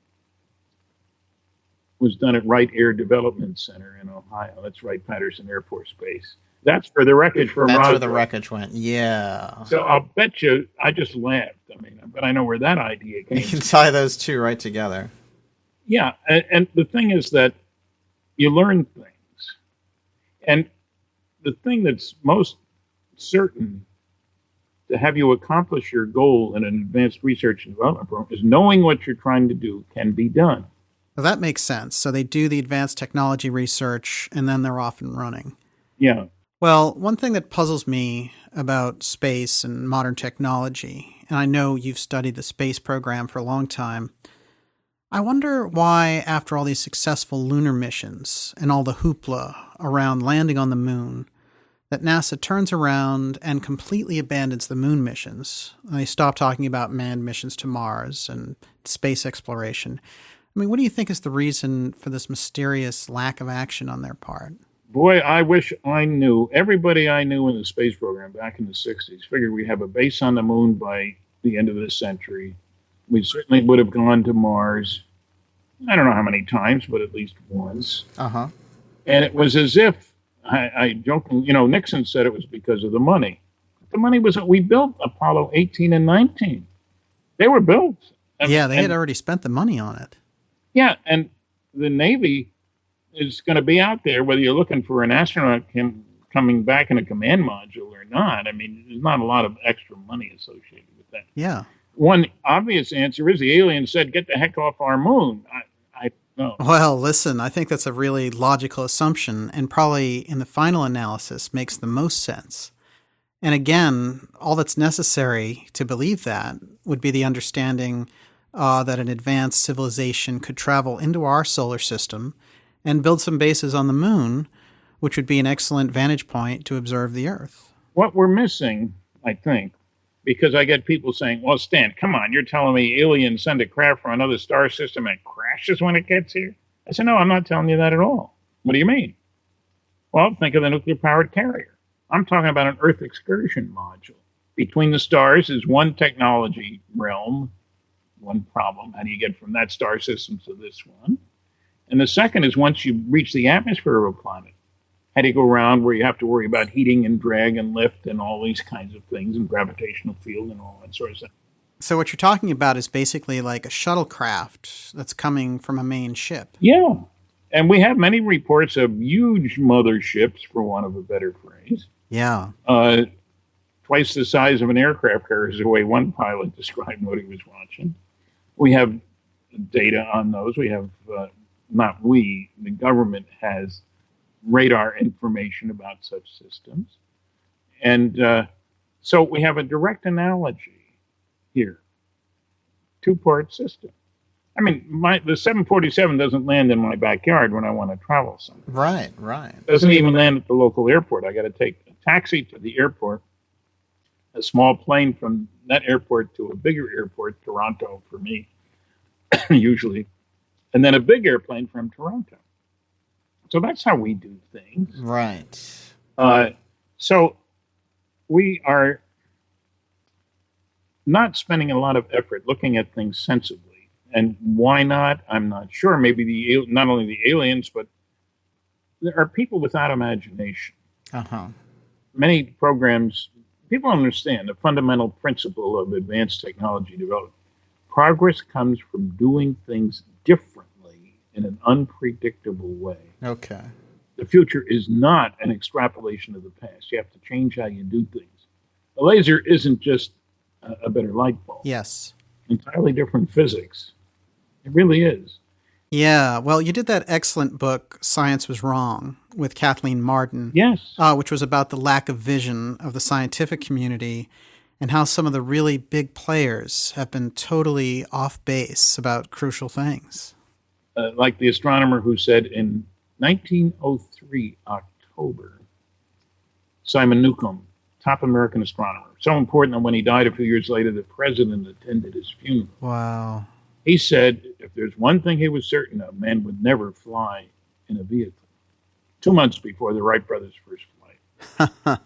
was done at Wright Air Development Center in Ohio. That's Wright-Patterson Air Force Base. That's where the wreckage from That's Roswell. where the wreckage went. Yeah. So I'll bet you, I just laughed. But I know where that idea came from. You can tie those two right together. Yeah, and the thing is that you learn things. And the thing that's most certain to have you accomplish your goal in an advanced research and development program is knowing what you're trying to do can be done. Well, that makes sense. So they do the advanced technology research, and then they're off and running. Yeah. Well, one thing that puzzles me about space and modern technology, and I know you've studied the space program for a long time, I wonder why, after all these successful lunar missions and all the hoopla around landing on the moon, that NASA turns around and completely abandons the moon missions. They stop talking about manned missions to Mars and space exploration. I mean, what do you think is the reason for this mysterious lack of action on their part? Boy, I wish I knew. Everybody I knew in the space program back in the 60s figured we'd have a base on the moon by the end of this century. We certainly would have gone to Mars. I don't know how many times, but at least once. Uh-huh. And it was as if, I joke, Nixon said it was because of the money. The money was, we built Apollo 18 and 19. They were built. They had already spent the money on it. Yeah, and the Navy is going to be out there, whether you're looking for an astronaut coming back in a command module or not. I mean, there's not a lot of extra money associated with that. Yeah. One obvious answer is the aliens said, get the heck off our moon. I know. Well, listen, I think that's a really logical assumption, and probably in the final analysis makes the most sense. And again, all that's necessary to believe that would be the understanding that an advanced civilization could travel into our solar system and build some bases on the moon, which would be an excellent vantage point to observe the Earth. What we're missing, I think, because I get people saying, well, Stan, come on, you're telling me aliens send a craft from another star system and it crashes when it gets here? I said, no, I'm not telling you that at all. What do you mean? Well, think of the nuclear-powered carrier. I'm talking about an Earth excursion module. Between the stars is one technology realm, one problem. How do you get from that star system to this one? And the second is once you reach the atmosphere of a planet, how do you go around where you have to worry about heating and drag and lift and all these kinds of things and gravitational field and all that sort of stuff. So what you're talking about is basically like a shuttlecraft that's coming from a main ship. Yeah. And we have many reports of huge motherships, for want of a better phrase. Yeah. Twice the size of an aircraft carrier is the way one pilot described what he was watching. We have data on those. We have, the government has radar information about such systems. And so we have a direct analogy here. Two-part system. I mean, the 747 doesn't land in my backyard when I want to travel somewhere. Right. It doesn't even land at the local airport. I got to take a taxi to the airport, a small plane from that airport to a bigger airport, Toronto for me, usually, and then a big airplane from Toronto. So that's how we do things. Right. So we are not spending a lot of effort looking at things sensibly. And why not? I'm not sure. Maybe not only the aliens, but there are people without imagination. Many programs, people understand the fundamental principle of advanced technology development. Progress comes from doing things differently in an unpredictable way. Okay. The future is not an extrapolation of the past. You have to change how you do things. A laser isn't just a better light bulb. Yes. Entirely different physics. It really is. Yeah, well, you did that excellent book, Science Was Wrong, with Kathleen Marden. Yes. Which was about the lack of vision of the scientific community and how some of the really big players have been totally off base about crucial things. Like the astronomer who said in 1903, October, Simon Newcomb, top American astronomer, so important that when he died a few years later, the president attended his funeral. Wow. He said if there's one thing he was certain of, man would never fly in a vehicle. 2 months before the Wright brothers' first flight.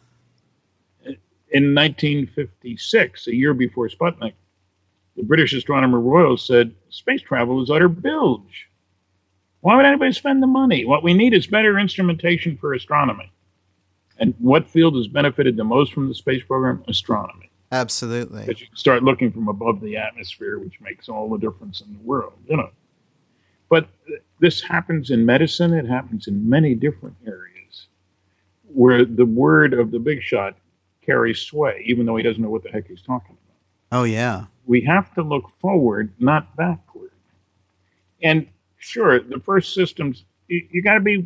In 1956, a year before Sputnik, the British astronomer Royal said, space travel is utter bilge. Why would anybody spend the money? What we need is better instrumentation for astronomy. And what field has benefited the most from the space program? Astronomy. Absolutely. Because you can start looking from above the atmosphere, which makes all the difference in the world, you know. But this happens in medicine. It happens in many different areas where the word of the big shot carries sway, even though he doesn't know what the heck he's talking about. Oh, yeah. We have to look forward, not backward. And sure, the first systems, you got to be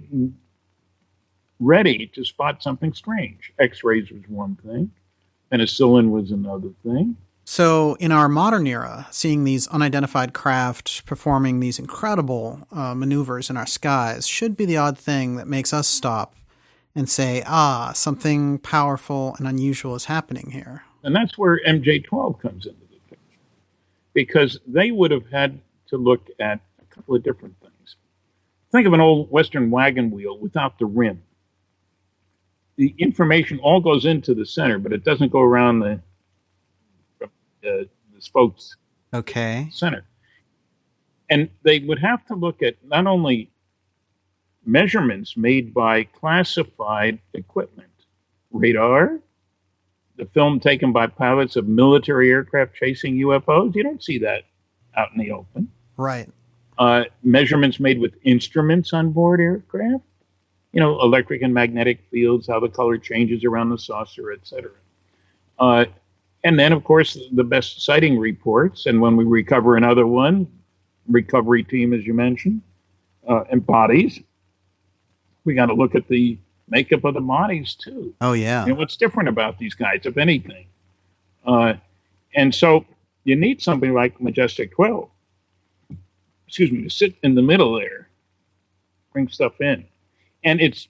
ready to spot something strange. X-rays was one thing. Penicillin was another thing. So in our modern era, seeing these unidentified craft performing these incredible maneuvers in our skies should be the odd thing that makes us stop and say, something powerful and unusual is happening here. And that's where MJ-12 comes into the picture. Because they would have had to look at a couple of different things. Think of an old Western wagon wheel without the rim. The information all goes into the center, but it doesn't go around the spokes center. And they would have to look at not only measurements made by classified equipment, radar, the film taken by pilots of military aircraft chasing UFOs. You don't see that out in the open. Right. Measurements made with instruments on board aircraft. You know, electric and magnetic fields, how the color changes around the saucer, etc. And then, of course, the best sighting reports. And when we recover another one, recovery team, as you mentioned, and bodies, we got to look at the makeup of the bodies, too. Oh, yeah. You know, what's different about these guys, if anything? And so you need something like Majestic 12, to sit in the middle there, bring stuff in. And it's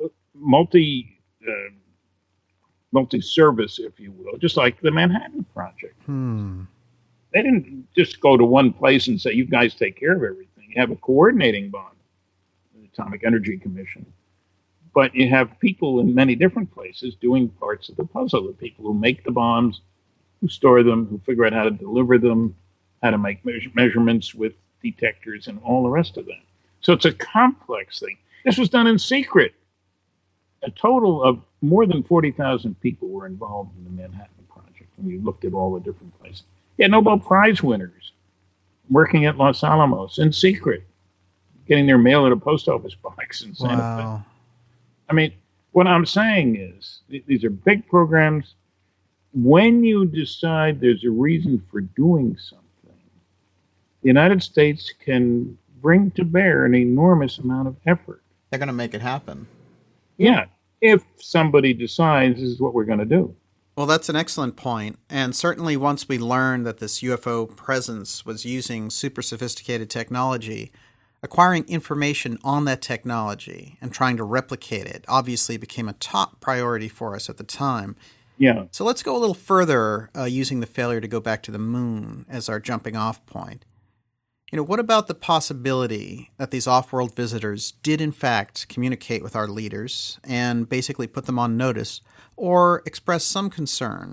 multi-service, if you will, just like the Manhattan Project. They didn't just go to one place and say, you guys take care of everything. You have a coordinating body, the Atomic Energy Commission. But you have people in many different places doing parts of the puzzle. The people who make the bombs, who store them, who figure out how to deliver them, how to make measurements with detectors and all the rest of that. So it's a complex thing. This was done in secret. A total of more than 40,000 people were involved in the Manhattan Project when you looked at all the different places. You had Nobel Prize winners working at Los Alamos in secret, getting their mail at a post office box in Santa Fe. I mean, what I'm saying is, these are big programs. When you decide there's a reason for doing something, the United States can bring to bear an enormous amount of effort. They're going to make it happen. Yeah, if somebody decides this is what we're going to do. Well, that's an excellent point. And certainly once we learned that this UFO presence was using super sophisticated technology, acquiring information on that technology and trying to replicate it obviously became a top priority for us at the time. Yeah. So let's go a little further using the failure to go back to the moon as our jumping off point. You know, what about the possibility that these off-world visitors did in fact communicate with our leaders and basically put them on notice or express some concern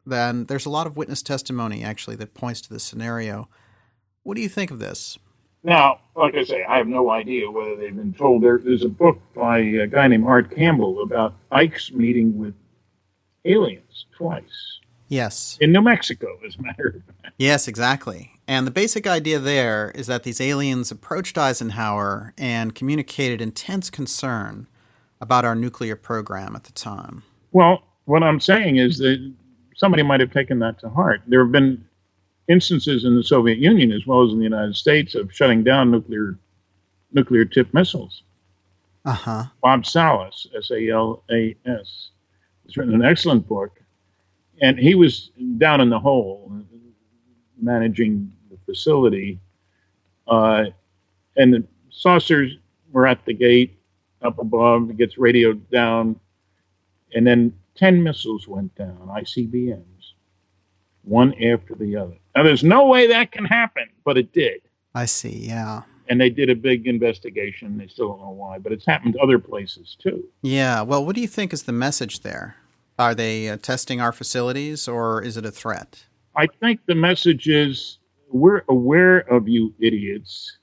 then there's a lot of witness testimony, actually, that points to this scenario. What do you think of this? Now, like I say, I have no idea whether they've been told. There's a book by a guy named Art Campbell about Ike's meeting with aliens twice. Yes. In New Mexico, as a matter of fact. Yes, exactly. And the basic idea there is that these aliens approached Eisenhower and communicated intense concern about our nuclear program at the time. Well, what I'm saying is that somebody might have taken that to heart. There have been instances in the Soviet Union as well as in the United States of shutting down nuclear tipped missiles. Uh-huh. Bob Salas, S-A-L-A-S, has written an excellent book, and he was down in the hole managing the facility, and the saucers were at the gate up above. It gets radioed down, and then 10 missiles went down, ICBMs, one after the other. Now, there's no way that can happen, but it did. I see, yeah. And they did a big investigation. They still don't know why, but it's happened to other places, too. Yeah, well, what do you think is the message there? Are they testing our facilities, or is it a threat? I think the message is, we're aware of you idiots,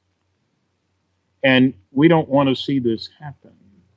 and we don't want to see this happen.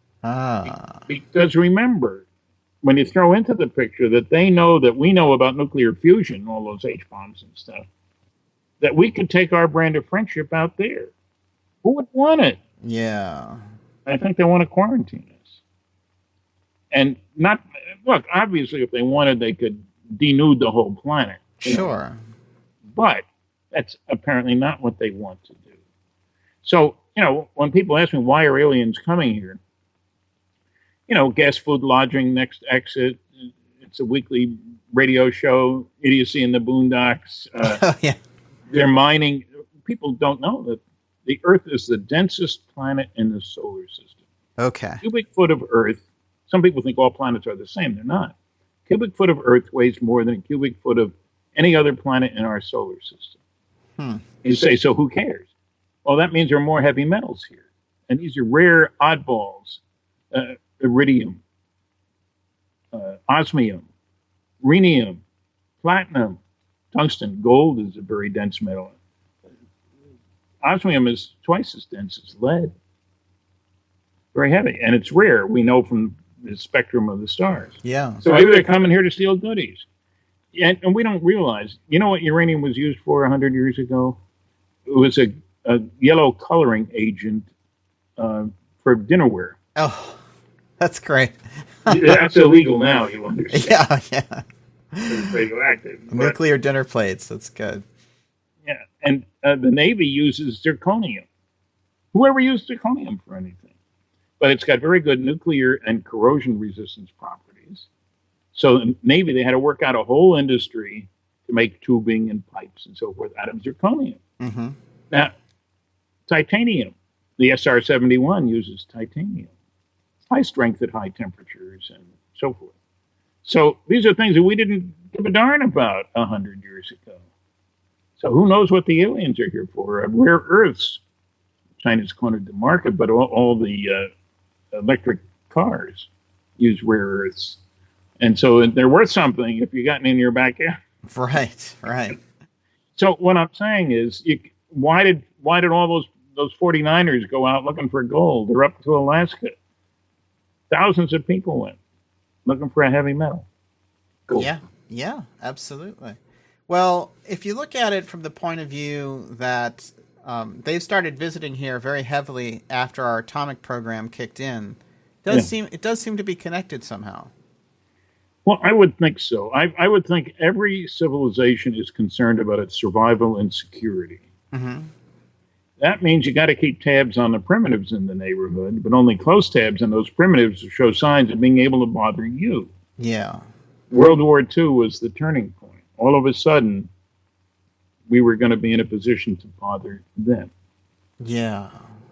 Because remember, when you throw into the picture that they know that we know about nuclear fusion, all those H-bombs and stuff, that we could take our brand of friendship out there. Who would want it? Yeah. I think they want to quarantine us. And not, look, obviously if they wanted, they could denude the whole planet. Sure. But that's apparently not what they want to do. So, when people ask me, why are aliens coming here? Gas, food, lodging, next exit. It's a weekly radio show, Idiocy in the Boondocks. Yeah. They're mining. People don't know that the Earth is the densest planet in the solar system. Okay. Cubic foot of Earth. Some people think all planets are the same. They're not. Cubic foot of Earth weighs more than a cubic foot of any other planet in our solar system. You say, so who cares? Well, that means there are more heavy metals here. And these are rare oddballs. Iridium, osmium, rhenium, platinum, tungsten. Gold is a very dense metal. Osmium is twice as dense as lead. Very heavy. And it's rare. We know from the spectrum of the stars. Yeah. So maybe they're coming here to steal goodies. And we don't realize, you know what uranium was used for 100 years ago? It was a yellow coloring agent for dinnerware. Oh, that's great. That's illegal now, you understand. Yeah. It's radioactive. Nuclear dinner plates, that's good. Yeah, and the Navy uses zirconium. Whoever used zirconium for anything? But it's got very good nuclear and corrosion resistance properties. So in the Navy, they had to work out a whole industry to make tubing and pipes and so forth out of zirconium. Mm-hmm. Now, titanium, the SR-71 uses titanium. High strength at high temperatures and so forth. So these are things that we didn't give a darn about 100 years ago. So who knows what the aliens are here for? Rare earths. China's cornered the market, but all the electric cars use rare earths. And so they're worth something if you got in your backyard. Right. So what I'm saying is, why did all those 49ers go out looking for gold? They're up to Alaska. Thousands of people went looking for a heavy metal. Cool. Yeah, absolutely. Well, if you look at it from the point of view that they've started visiting here very heavily after our atomic program kicked in, it does seem to be connected somehow. Well, I would think so. I would think every civilization is concerned about its survival and security. Mm-hmm. That means you got to keep tabs on the primitives in the neighborhood, but only close tabs on those primitives to show signs of being able to bother you. Yeah. World War II was the turning point. All of a sudden, we were going to be in a position to bother them. Yeah.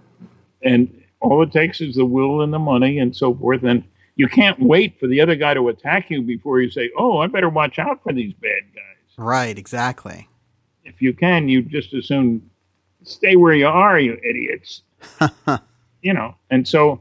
And all it takes is the will and the money and so forth. And you can't wait for the other guy to attack you before you say, oh, I better watch out for these bad guys. Right, exactly. If you can, you just as soon stay where you are, you idiots. And so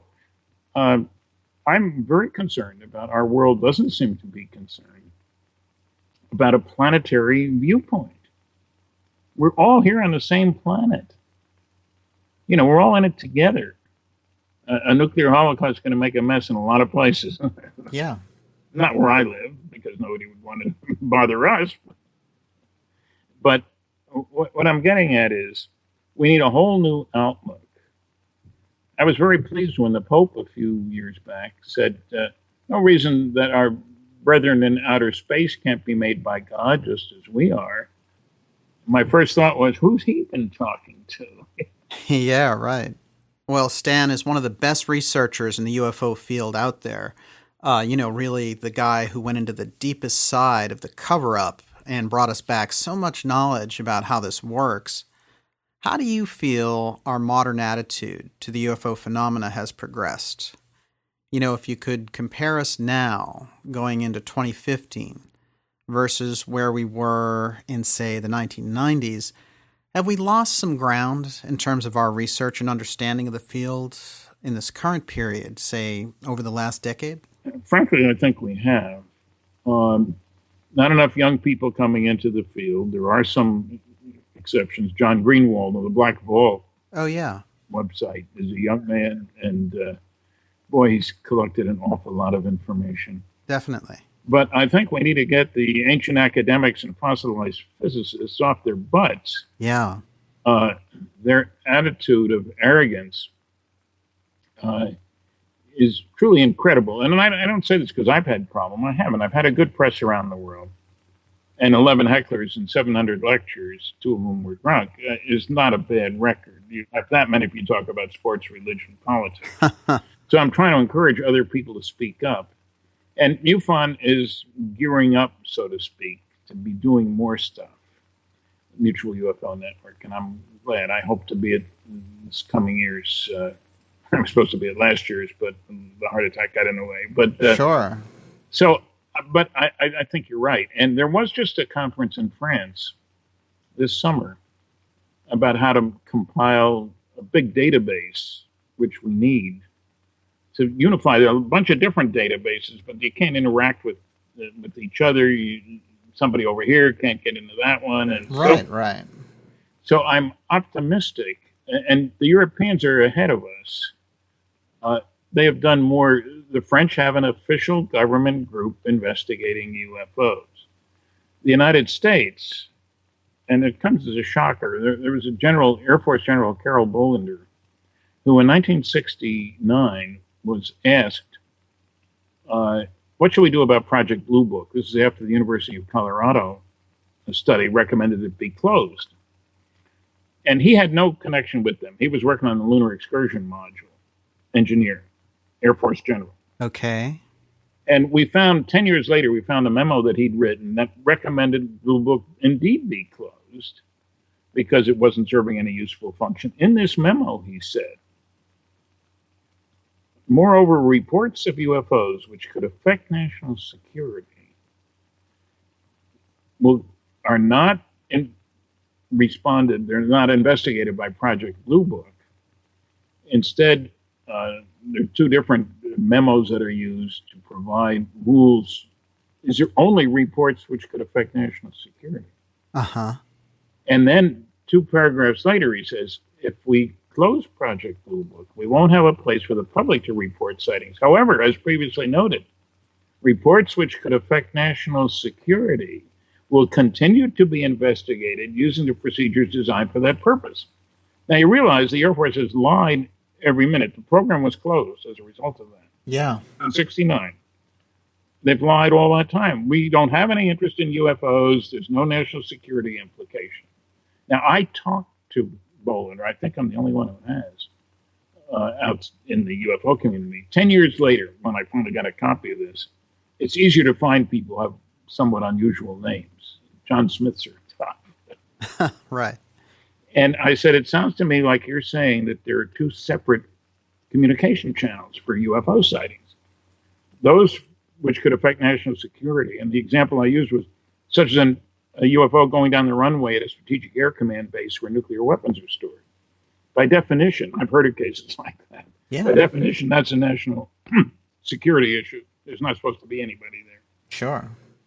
I'm very concerned about our world doesn't seem to be concerned about a planetary viewpoint. We're all here on the same planet. You know, we're all in it together. A nuclear holocaust is going to make a mess in a lot of places. Yeah. Not where I live, because nobody would want to bother us. But what I'm getting at is we need a whole new outlook. I was very pleased when the Pope a few years back said, no reason that our brethren in outer space can't be made by God just as we are. My first thought was, who's he been talking to? Yeah, right. Well, Stan is one of the best researchers in the UFO field out there. Really the guy who went into the deepest side of the cover-up and brought us back so much knowledge about how this works. How do you feel our modern attitude to the UFO phenomena has progressed? You know, if you could compare us now, going into 2015, versus where we were in, say, the 1990s, have we lost some ground in terms of our research and understanding of the field in this current period, say, over the last decade? Frankly, I think we have. Not enough young people coming into the field. There are some exceptions. John Greenwald of the Black Vault website is a young man, and boy, he's collected an awful lot of information. Definitely. But I think we need to get the ancient academics and fossilized physicists off their butts. Yeah. Their attitude of arrogance is truly incredible. And I don't say this because I've had problem. I haven't. I've had a good press around the world. And 11 hecklers and 700 lectures, 2 of them were drunk, is not a bad record. You have that many if you talk about sports, religion, politics. So I'm trying to encourage other people to speak up. And MUFON is gearing up, so to speak, to be doing more stuff. Mutual UFO Network, and I'm glad. I hope to be at this coming year's. I'm supposed to be at last year's, but the heart attack got in the way. But sure. So, but I think you're right. And there was just a conference in France this summer about how to compile a big database, which we need to unify. There are a bunch of different databases, but you can't interact with each other. Somebody over here can't get into that one. And right. So I'm optimistic, and the Europeans are ahead of us. They have done more. The French have an official government group investigating UFOs. The United States, and it comes as a shocker, there was a Air Force General, Carol Bolander, who in 1969 was asked, what should we do about Project Blue Book? This is after the University of Colorado study recommended it be closed. And he had no connection with them. He was working on the Lunar Excursion Module, engineer, Air Force General. Okay. And we found, 10 years later, we found a memo that he'd written that recommended Blue Book indeed be closed because it wasn't serving any useful function. In this memo, he said, moreover, reports of UFOs which could affect national security are not responded, they're not investigated by Project Blue Book. Instead, there are 2 different memos that are used to provide rules. These are only reports which could affect national security. Uh-huh. And then 2 paragraphs later, he says, if we close Project Blue Book, we won't have a place for the public to report sightings. However, as previously noted, reports which could affect national security will continue to be investigated using the procedures designed for that purpose. Now, you realize the Air Force has lied every minute. The program was closed as a result of that. Yeah. In 1969. They've lied all that time. We don't have any interest in UFOs. There's no national security implication. Now, I talked to Bolander. I think I'm the only one who has out in the UFO community. 10 years later, when I finally got a copy of this, it's easier to find people who have somewhat unusual names. John Smith's are top. Right. And I said, it sounds to me like you're saying that there are 2 separate communication channels for UFO sightings. Those which could affect national security. And the example I used was such as a UFO going down the runway at a Strategic Air Command base where nuclear weapons are stored. By definition, I've heard of cases like that. Yeah. By definition, that's a national security issue. There's not supposed to be anybody there. Sure.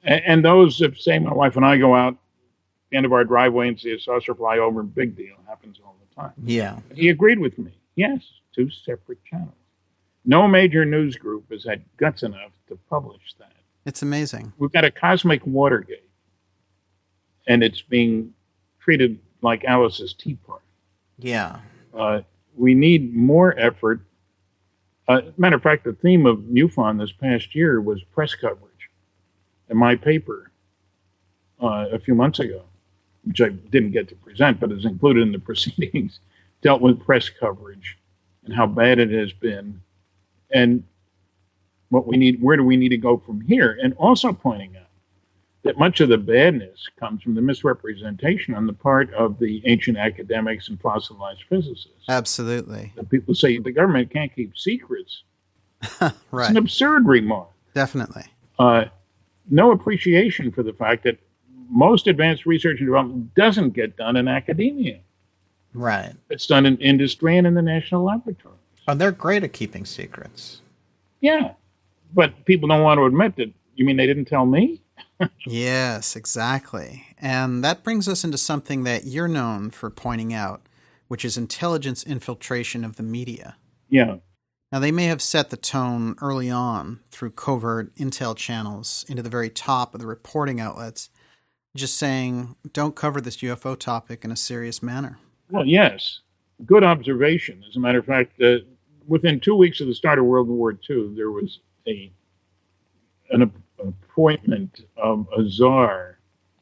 And those that say my wife and I go out the end of our driveway and see a saucer fly over, big deal, happens all the time. Yeah. He agreed with me. Yes, 2 separate channels. No major news group has had guts enough to publish that. It's amazing. We've got a cosmic Watergate, and it's being treated like Alice's Tea Party. Yeah. We need more effort. Matter of fact, the theme of MUFON this past year was press coverage. In my paper a few months ago, which I didn't get to present, but is included in the proceedings, dealt with press coverage and how bad it has been, and what we need, where do we need to go from here, and also pointing out that much of the badness comes from the misrepresentation on the part of the ancient academics and fossilized physicists. Absolutely. The people say the government can't keep secrets. Right. It's an absurd remark. Definitely. No appreciation for the fact that most advanced research and development doesn't get done in academia. Right. It's done in industry and in the national laboratories. Oh, they're great at keeping secrets. Yeah. But people don't want to admit that. You mean they didn't tell me? Yes, exactly. And that brings us into something that you're known for pointing out, which is intelligence infiltration of the media. Yeah. Now, they may have set the tone early on through covert intel channels into the very top of the reporting outlets, just saying, don't cover this UFO topic in a serious manner. Well, yes. Good observation. As a matter of fact, within 2 weeks of the start of World War II, there was an appointment of a czar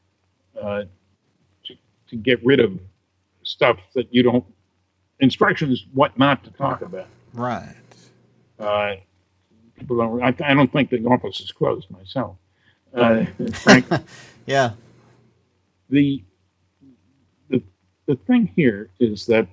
to get rid of stuff that you don't, instructions what not to talk about. Right. People don't. I don't think the office is closed myself. Frankly, yeah. The thing here is that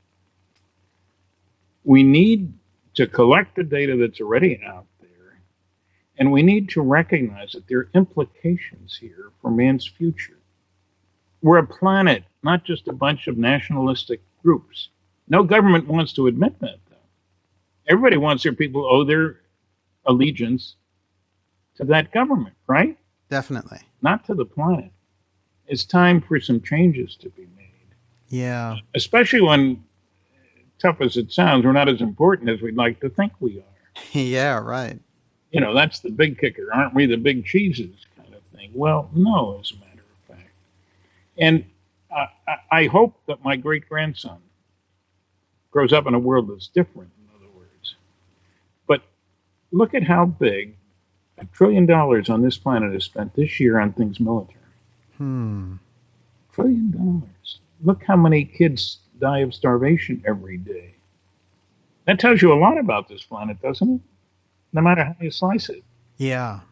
we need to collect the data that's already out there, and we need to recognize that there are implications here for man's future. We're a planet, not just a bunch of nationalistic groups. No government wants to admit that, though. Everybody wants their people to owe their allegiance to that government, right? Definitely. Not to the planet. It's time for some changes to be made. Yeah. Especially when, tough as it sounds, we're not as important as we'd like to think we are. Yeah, right. You know, that's the big kicker. Aren't we the big cheeses kind of thing? Well, no, as a matter of fact. And I hope that my great-grandson grows up in a world that's different, in other words. But look at how big $1 trillion on this planet is spent this year on things military. $1 trillion. Look how many kids die of starvation every day. That tells you a lot about this planet, doesn't it? No matter how you slice it. Yeah.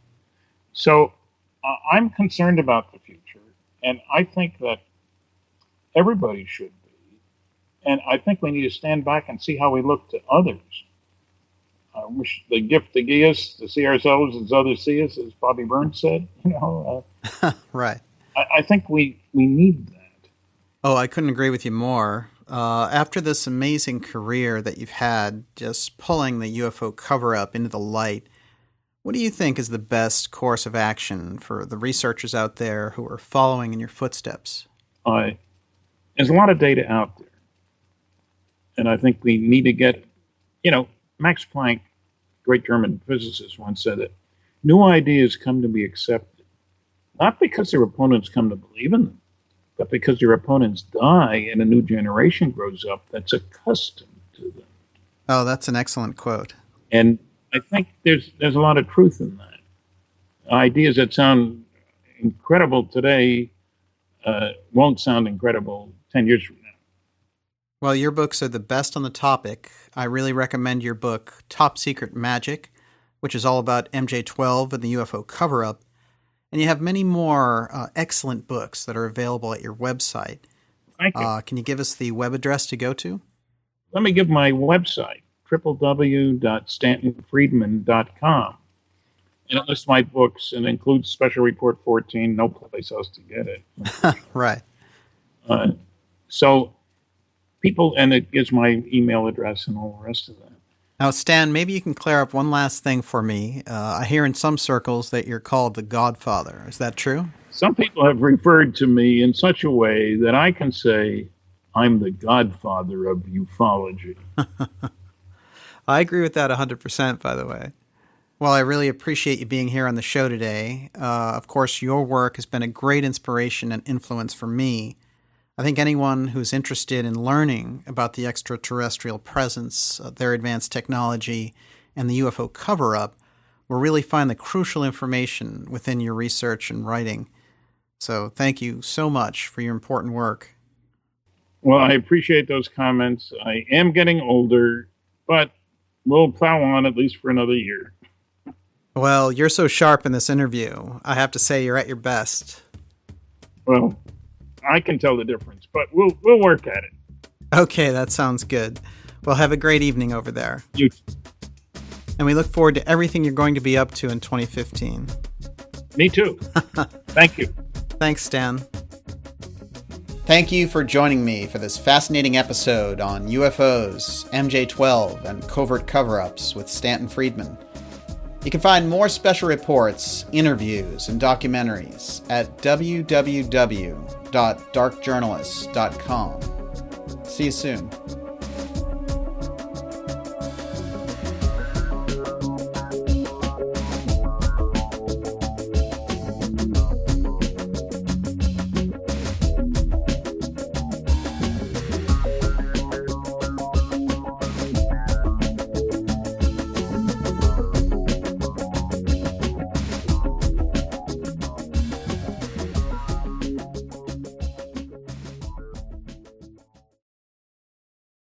So I'm concerned about the future, and I think that everybody should be. And I think we need to stand back and see how we look to others. I wish the gift to give us to see ourselves as others see us, as Bobby Burns said. You know, right. I think we need that. Oh, I couldn't agree with you more. After this amazing career that you've had, just pulling the UFO cover-up into the light, what do you think is the best course of action for the researchers out there who are following in your footsteps? There's a lot of data out there. And I think we need to get, Max Planck, great German physicist, once said that new ideas come to be accepted, not because their opponents come to believe in them, but because their opponents die and a new generation grows up that's accustomed to them. Oh, that's an excellent quote. And I think there's a lot of truth in that. Ideas that sound incredible today won't sound incredible 10 years from now. Well, your books are the best on the topic. I really recommend your book, Top Secret Magic, which is all about MJ-12 and the UFO cover-up. And you have many more excellent books that are available at your website. Thank you. Can you give us the web address to go to? Let me give my website, www.stantonfriedman.com. And it lists my books and includes Special Report 14, no place else to get it. Right. So people, and it gives my email address and all the rest of that. Now, Stan, maybe you can clear up one last thing for me. I hear in some circles that you're called the Godfather. Is that true? Some people have referred to me in such a way that I can say I'm the godfather of ufology. I agree with that 100%, by the way. Well, I really appreciate you being here on the show today. Of course, your work has been a great inspiration and influence for me. I think anyone who's interested in learning about the extraterrestrial presence, their advanced technology, and the UFO cover-up will really find the crucial information within your research and writing. So thank you so much for your important work. Well, I appreciate those comments. I am getting older, but we'll plow on at least for another year. Well, you're so sharp in this interview. I have to say you're at your best. Well, I can tell the difference, but we'll work at it. Okay, that sounds good. Well, have a great evening over there. You. And we look forward to everything you're going to be up to in 2015. Me too. Thank you. Thanks, Stan. Thank you for joining me for this fascinating episode on UFOs, MJ-12, and covert cover-ups with Stanton Friedman. You can find more special reports, interviews, and documentaries at www.darkjournalists.com. See you soon.